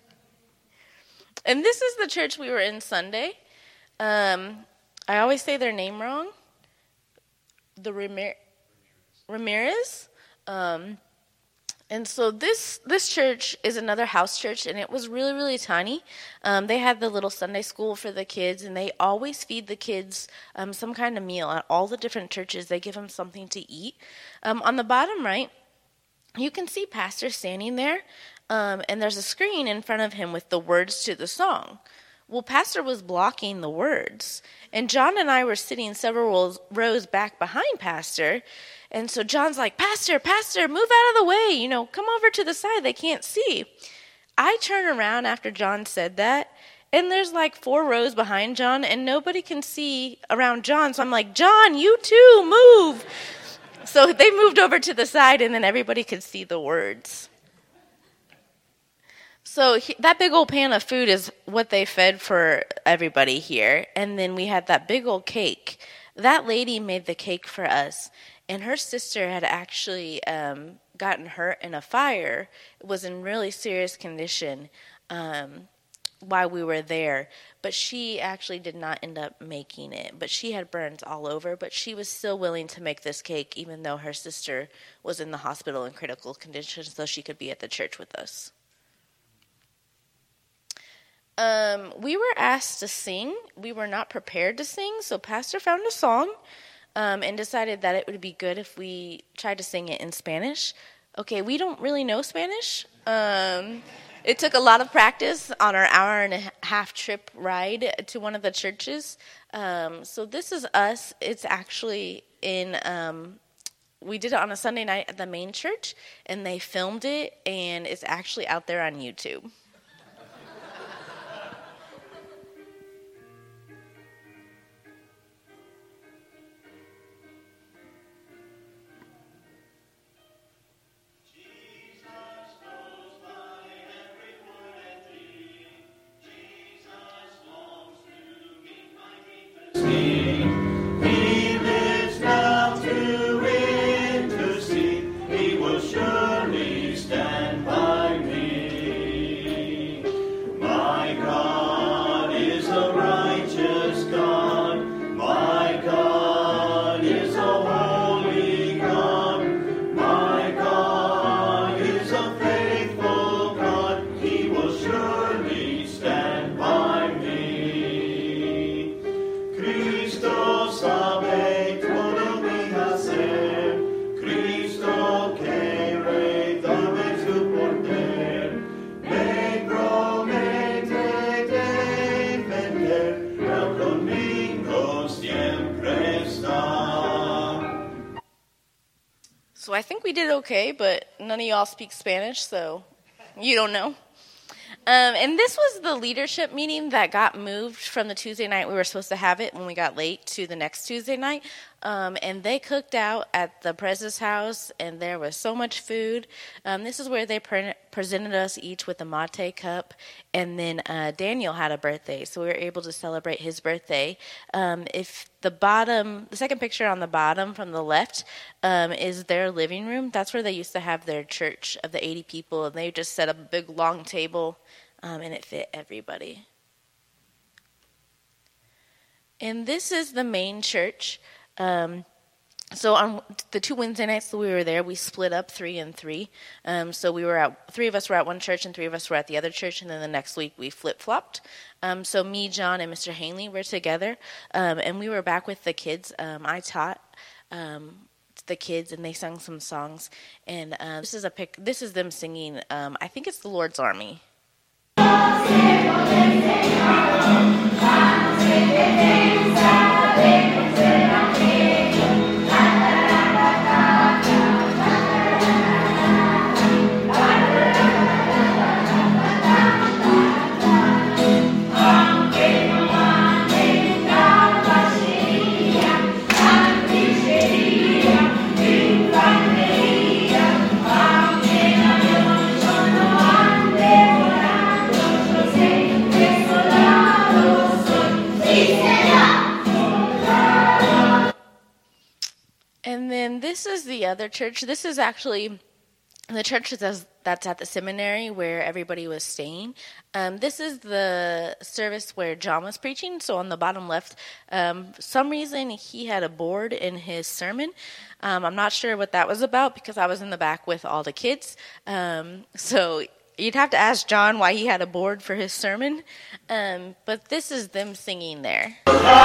And this is the church we were in Sunday. I always say their name wrong. The Ramirez. And so this church is another house church, and it was really, really tiny. They had the little Sunday school for the kids, and they always feed the kids some kind of meal. At all the different churches, they give them something to eat. On the bottom right, you can see Pastor standing there, and there's a screen in front of him with the words to the song. Well, Pastor was blocking the words, and John and I were sitting several rows back behind Pastor, and so John's like, Pastor, move out of the way, come over to the side, they can't see. I turn around after John said that, and there's like 4 rows behind John, and nobody can see around John, so I'm like, John, you too, move. So they moved over to the side, and then everybody could see the words. So that big old pan of food is what they fed for everybody here. And then we had that big old cake. That lady made the cake for us. And her sister had actually gotten hurt in a fire. It was in really serious condition while we were there. But she actually did not end up making it. But she had burns all over. But she was still willing to make this cake, even though her sister was in the hospital in critical condition, so she could be at the church with us. We were asked to sing. We were not prepared to sing, so Pastor found a song and decided that it would be good if we tried to sing it in Spanish. Okay, we don't really know Spanish. It took a lot of practice on our hour-and-a-half trip ride to one of the churches. So this is us. It's actually we did it on a Sunday night at the main church, and they filmed it, and it's actually out there on YouTube. So I think we did okay, but none of y'all speak Spanish, so you don't know. And this was the leadership meeting that got moved from the Tuesday night we were supposed to have it when we got late to the next Tuesday night. And they cooked out at the Prez's house, and there was so much food. This is where they presented us each with a mate cup. And then Daniel had a birthday, so we were able to celebrate his birthday. If the second picture on the bottom from the left is their living room. That's where they used to have their church of the 80 people, and they just set up a big long table, and it fit everybody. And this is the main church. So on the 2 Wednesday nights that we were there, we split up 3 and 3. So 3 of us were at one church and 3 of us were at the other church, and then the next week we flip-flopped. So me, John, and Mr. Hanley were together, and we were back with the kids. I taught the kids, and they sung some songs. And this is them singing. I think it's the Lord's Army. And then this is the other church. This is actually the church that's at the seminary where everybody was staying. This is the service where John was preaching. So on the bottom left, some reason he had a board in his sermon. I'm not sure what that was about because I was in the back with all the kids. So you'd have to ask John why he had a board for his sermon. But this is them singing there.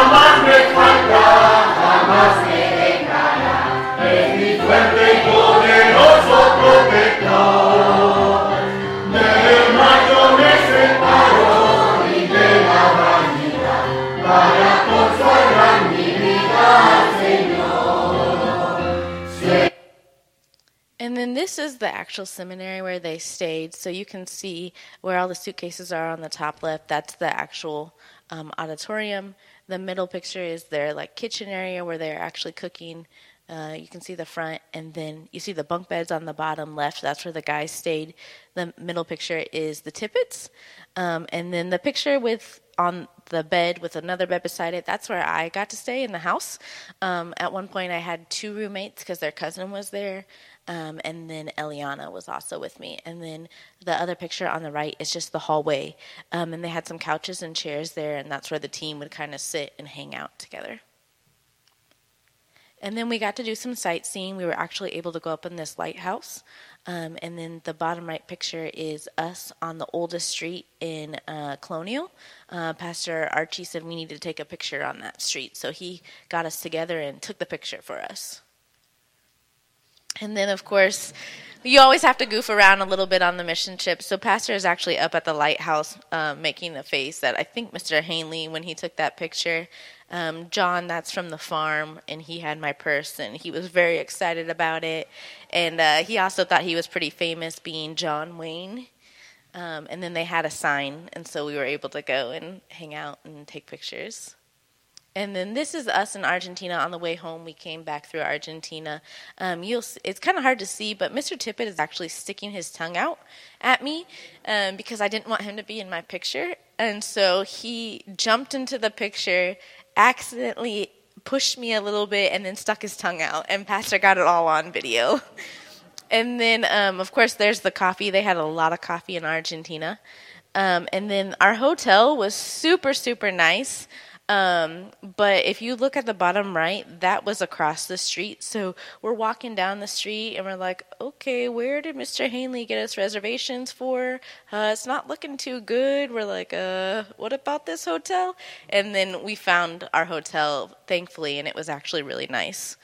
And then this is the actual seminary where they stayed. So you can see where all the suitcases are on the top left. That's the actual auditorium. The middle picture is their kitchen area where they're actually cooking. You can see the front, and then you see the bunk beds on the bottom left. That's where the guys stayed. The middle picture is the Tippets. And then the picture on the bed with another bed beside it, that's where I got to stay in the house. At one point I had 2 roommates because their cousin was there. And then Eliana was also with me. And then the other picture on the right is just the hallway. And they had some couches and chairs there, and that's where the team would kind of sit and hang out together. And then we got to do some sightseeing. We were actually able to go up in this lighthouse. And then the bottom right picture is us on the oldest street in Colonial. Pastor Archie said we needed to take a picture on that street. So he got us together and took the picture for us. And then, of course, you always have to goof around a little bit on the mission trip. So Pastor is actually up at the lighthouse making the face that I think Mr. Hanley, when he took that picture, John, that's from the farm, and he had my purse, and he was very excited about it. And he also thought he was pretty famous being John Wayne. And then they had a sign, and so we were able to go and hang out and take pictures. And then this is us in Argentina. On the way home, we came back through Argentina. It's kind of hard to see, but Mr. Tippett is actually sticking his tongue out at me because I didn't want him to be in my picture. And so he jumped into the picture, accidentally pushed me a little bit, and then stuck his tongue out. And Pastor got it all on video. And then, of course, there's the coffee. They had a lot of coffee in Argentina. And then our hotel was super, super nice. But if you look at the bottom right, that was across the street. So we're walking down the street and we're like, okay, where did Mr. Hanley get us reservations for? It's not looking too good. We're like, what about this hotel? And then we found our hotel, thankfully, and it was actually really nice.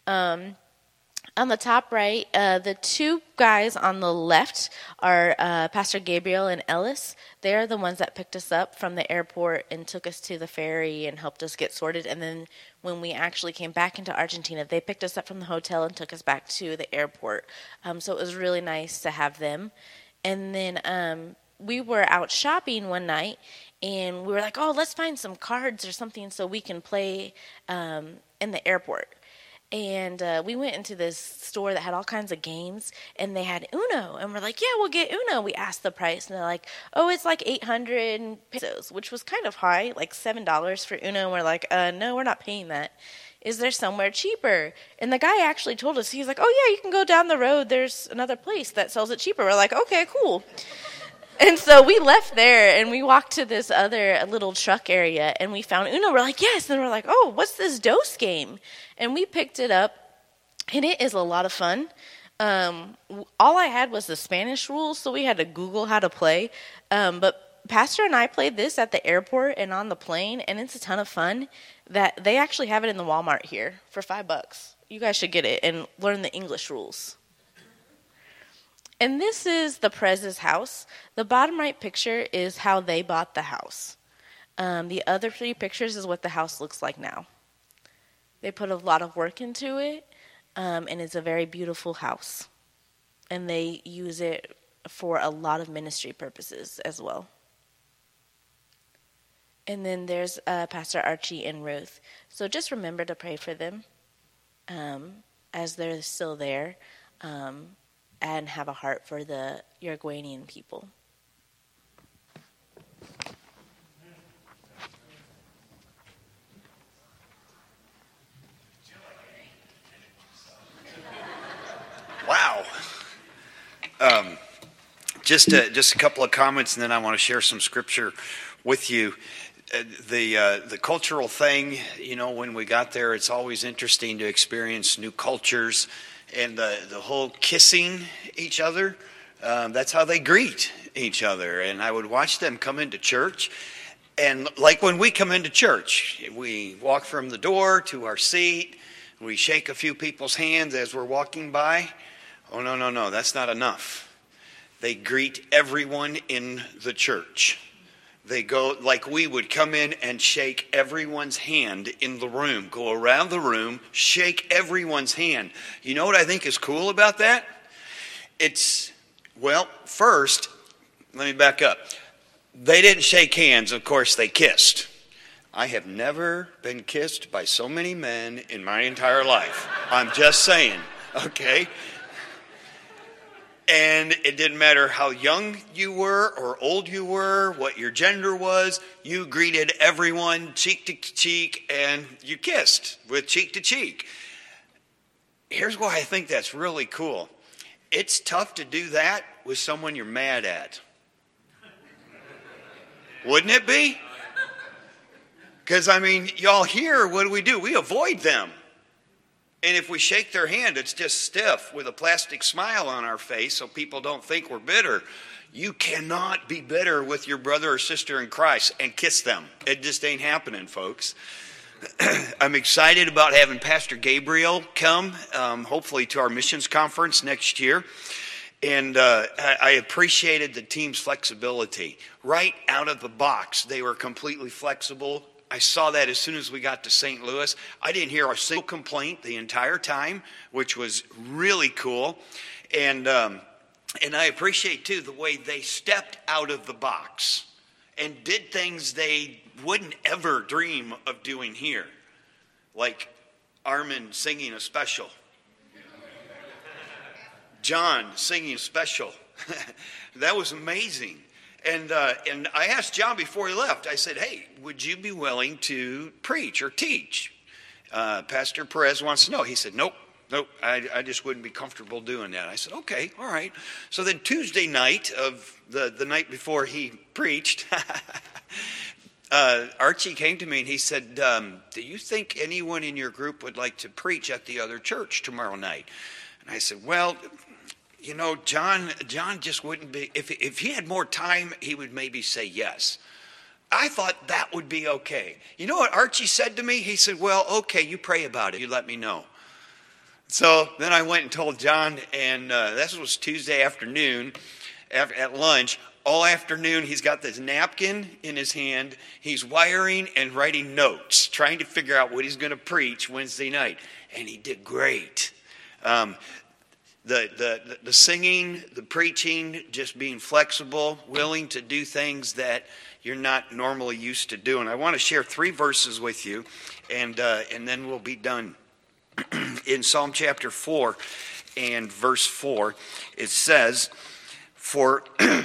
On the top right, the 2 guys on the left are Pastor Gabriel and Ellis. They're the ones that picked us up from the airport and took us to the ferry and helped us get sorted. And then when we actually came back into Argentina, they picked us up from the hotel and took us back to the airport. So it was really nice to have them. And then we were out shopping one night, and we were like, oh, let's find some cards or something so we can play in the airport. And we went into this store that had all kinds of games, and they had Uno. And we're like, yeah, we'll get Uno. We asked the price, and they're like, oh, it's like 800 pesos, which was kind of high, like $7 for Uno. And we're like, no, we're not paying that. Is there somewhere cheaper? And the guy actually told us, he's like, oh, yeah, you can go down the road. There's another place that sells it cheaper. We're like, okay, cool. And so we left there, and we walked to this other little truck area, and we found Uno. We're like, yes. And we're like, oh, what's this Dos game? And we picked it up, And it is a lot of fun. All I had was the Spanish rules, so we had to Google how to play. But Pastor and I played this at the airport and on the plane, and it's a ton of fun. That they actually have it in the Walmart here for $5. You guys should get it and learn the English rules. And this is the Prez's house. The bottom right picture is how they bought the house. The other 3 pictures is what the house looks like now. They put a lot of work into it, and it's a very beautiful house. And they use it for a lot of ministry purposes as well. And then there's Pastor Archie and Ruth. So just remember to pray for them as they're still there, and have a heart for the Uruguayan people. Wow. Just a couple of comments, and then I want to share some scripture with you. The cultural thing, when we got there, it's always interesting to experience new cultures, and the whole kissing each other. That's how they greet each other. And I would watch them come into church. And like when we come into church, we walk from the door to our seat. We shake a few people's hands as we're walking by. Oh, no, that's not enough. They greet everyone in the church. They go like we would come in and shake everyone's hand in the room. Go around the room, shake everyone's hand. You know what I think is cool about that? First, let me back up. They didn't shake hands. Of course, they kissed. I have never been kissed by so many men in my entire life. I'm just saying, okay? And it didn't matter how young you were or old you were, what your gender was, you greeted everyone cheek to cheek and you kissed with cheek to cheek. Here's why I think that's really cool. It's tough to do that with someone you're mad at. Wouldn't it be? Because, y'all here, what do? We avoid them. And if we shake their hand, it's just stiff with a plastic smile on our face so people don't think we're bitter. You cannot be bitter with your brother or sister in Christ and kiss them. It just ain't happening, folks. I'm excited about having Pastor Gabriel come, hopefully to our missions conference next year. And I appreciated the team's flexibility. Right out of the box, they were completely flexible. I saw that as soon as we got to St. Louis. I didn't hear a single complaint the entire time, which was really cool. And I appreciate, too, the way they stepped out of the box and did things they wouldn't ever dream of doing here. Like Armin singing a special. John singing a special. That was amazing. And I asked John before he left, I said, hey, would you be willing to preach or teach? Pastor Perez wants to know. He said, nope, I just wouldn't be comfortable doing that. I said, okay, all right. So then Tuesday night of the night before he preached, Archie came to me and he said, do you think anyone in your group would like to preach at the other church tomorrow night? And I said, well, John just wouldn't be, if he had more time, he would maybe say yes. I thought that would be okay. You know what Archie said to me? He said, well, okay, you pray about it. You let me know. So then I went and told John, and this was Tuesday afternoon at lunch. All afternoon, he's got this napkin in his hand. He's wiring and writing notes, trying to figure out what he's going to preach Wednesday night. And he did great. The singing, the preaching, just being flexible, willing to do things that you're not normally used to doing. I want to share 3 verses with you, and then we'll be done. In Psalm chapter 4 and verse 4, it says, let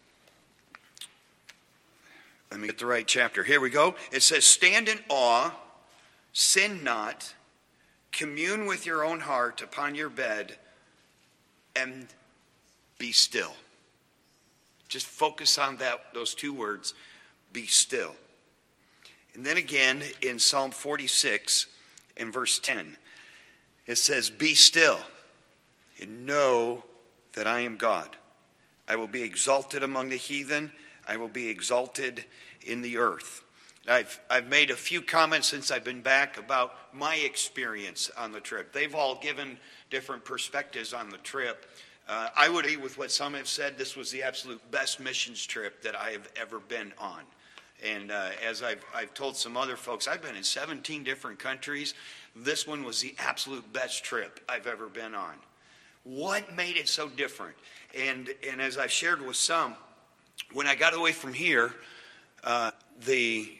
me get the right chapter. Here we go. It says, stand in awe, sin not, commune with your own heart upon your bed, and be still. Just focus on those 2 words, be still. And then again in Psalm 46 in verse 10, It says, "Be still and know that I am God. I will be exalted among the heathen. I will be exalted in the earth." I've made a few comments since I've been back about my experience on the trip. They've all given different perspectives on the trip. I would agree with what some have said. This was the absolute best missions trip that I have ever been on. And as I've told some other folks, I've been in 17 different countries. This one was the absolute best trip I've ever been on. What made it so different? And as I've shared with some, when I got away from here, the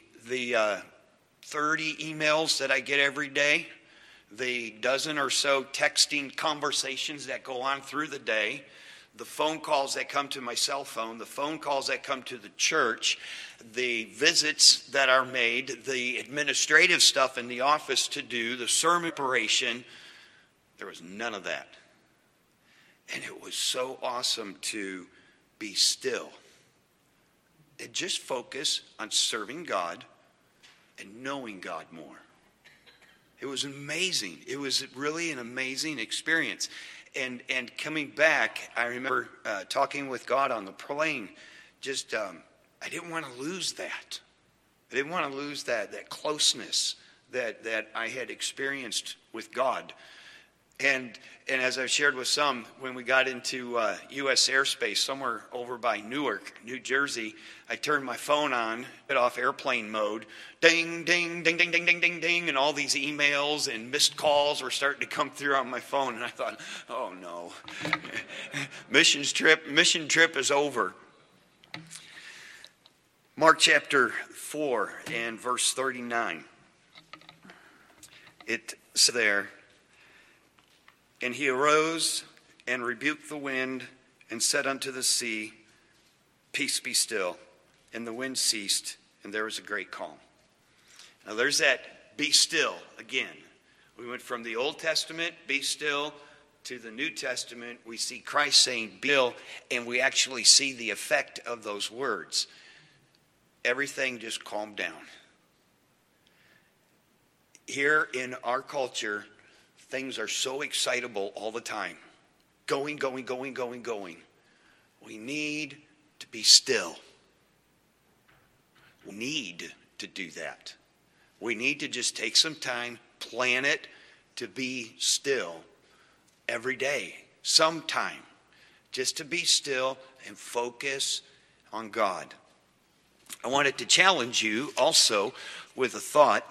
30 emails that I get every day, the dozen or so texting conversations that go on through the day, the phone calls that come to my cell phone, the phone calls that come to the church, the visits that are made, the administrative stuff in the office to do, the sermon preparation, there was none of that. And it was so awesome to be still and just focus on serving God and knowing God more. It was amazing. It was really an amazing experience. And coming back, I remember talking with God on the plane. Just, I didn't want to lose that. I didn't want to lose that closeness that I had experienced with God. And as I've shared with some, when we got into U.S. airspace, somewhere over by Newark, New Jersey, I turned my phone on, put off airplane mode, ding, ding, ding, ding, ding, ding, ding, ding, and all these emails and missed calls were starting to come through on my phone. And I thought, oh no, mission trip is over. Mark chapter 4 and verse 39. It says there, "And he arose and rebuked the wind and said unto the sea, Peace, be still. And the wind ceased, and there was a great calm." Now there's that be still again. We went from the Old Testament, be still, to the New Testament. We see Christ saying be still, and we actually see the effect of those words. Everything just calmed down. Here in our culture, things are so excitable all the time. Going. We need to be still. We need to do that. We need to just take some time, plan it to be still every day, sometime, just to be still and focus on God. I wanted to challenge you also with a thought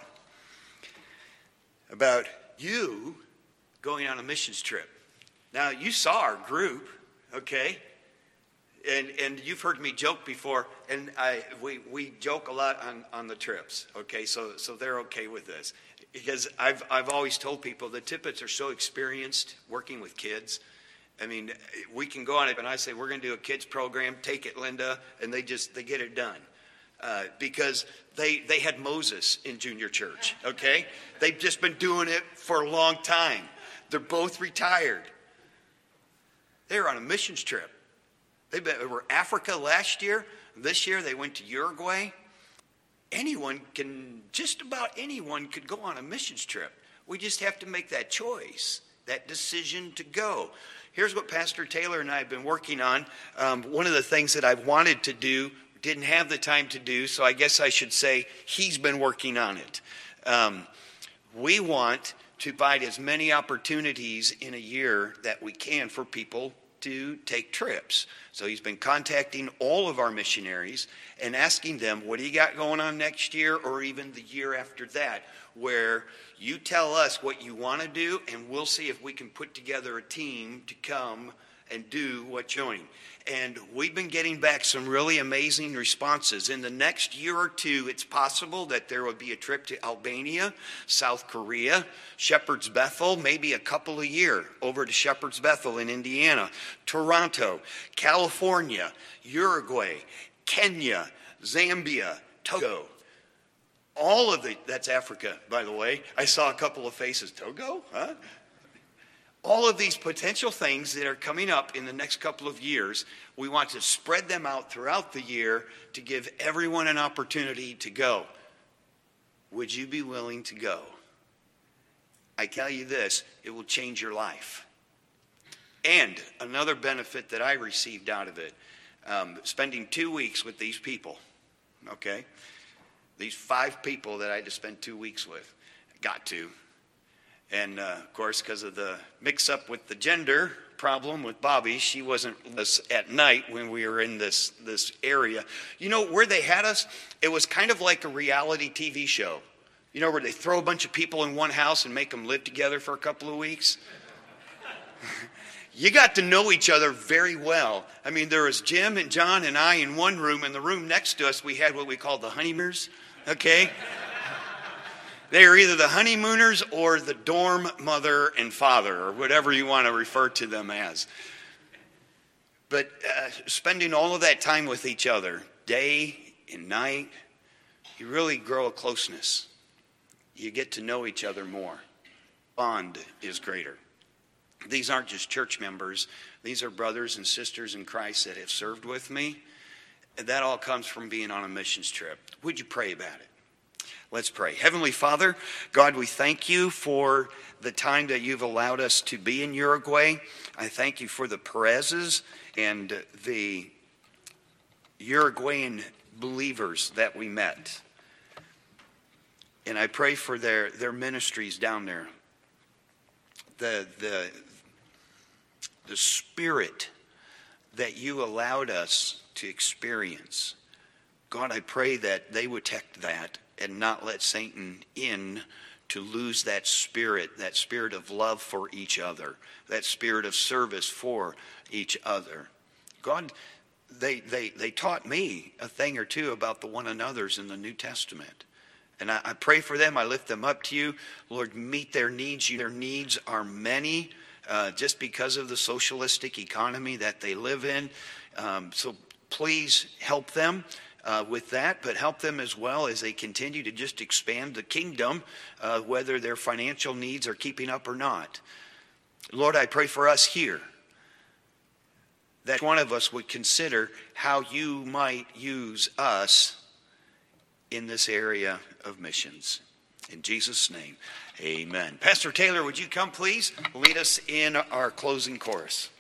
about you going on a missions trip. Now, you saw our group, okay? And you've heard me joke before, and we joke a lot on the trips, okay? So they're okay with this. Because I've always told people the Tippetts are so experienced working with kids. I mean, we can go on it, and I say, we're going to do a kids program, take it, Linda, and they get it done. Because they had Moses in junior church, okay? They've just been doing it for a long time. They're both retired. They were on a missions trip. They were Africa last year. This year they went to Uruguay. Just about anyone could go on a missions trip. We just have to make that choice, that decision to go. Here's what Pastor Taylor and I have been working on. One of the things that I've wanted to do, didn't have the time to do, so I guess I should say he's been working on it. We want to provide as many opportunities in a year that we can for people to take trips. So he's been contacting all of our missionaries and asking them, what do you got going on next year or even the year after that, where you tell us what you want to do and we'll see if we can put together a team to come and do what you're doing. And we've been getting back some really amazing responses. In the next year or two, it's possible that there will be a trip to Albania, South Korea, Shepherd's Bethel, maybe a couple a year over to Shepherd's Bethel in Indiana, Toronto, California, Uruguay, Kenya, Zambia, Togo. All of that's Africa, by the way. I saw a couple of faces. Togo? Huh? All of these potential things that are coming up in the next couple of years, we want to spread them out throughout the year to give everyone an opportunity to go. Would you be willing to go? I tell you this, it will change your life. And another benefit that I received out of it, spending 2 weeks with these people, okay? These 5 people that I had to spend 2 weeks with, got to. And, of course, because of the mix-up with the gender problem with Bobby, she wasn't with us at night when we were in this area. You know, where they had us, it was kind of like a reality TV show. You know, where they throw a bunch of people in one house and make them live together for a couple of weeks? You got to know each other very well. I mean, there was Jim and John and I in one room. In the room next to us, we had what we called the honeymooners, okay? They are either the honeymooners or the dorm mother and father, or whatever you want to refer to them as. But spending all of that time with each other, day and night, you really grow a closeness. You get to know each other more. Bond is greater. These aren't just church members. These are brothers and sisters in Christ that have served with me. And that all comes from being on a missions trip. Would you pray about it? Let's pray. Heavenly Father, God, we thank you for the time that you've allowed us to be in Uruguay. I thank you for the Perezes and the Uruguayan believers that we met. And I pray for their ministries down there. The spirit that you allowed us to experience. God, I pray that they would protect that and not let Satan in to lose that spirit of love for each other, that spirit of service for each other. God, they taught me a thing or two about the one another's in the New Testament. And I pray for them. I lift them up to you. Lord, meet their needs. Their needs are many just because of the socialistic economy that they live in. So please help them with that, but help them as well as they continue to just expand the kingdom, whether their financial needs are keeping up or not. Lord, I pray for us here, that one of us would consider how you might use us in this area of missions. In Jesus' name, amen. Pastor Taylor, would you come please lead us in our closing chorus?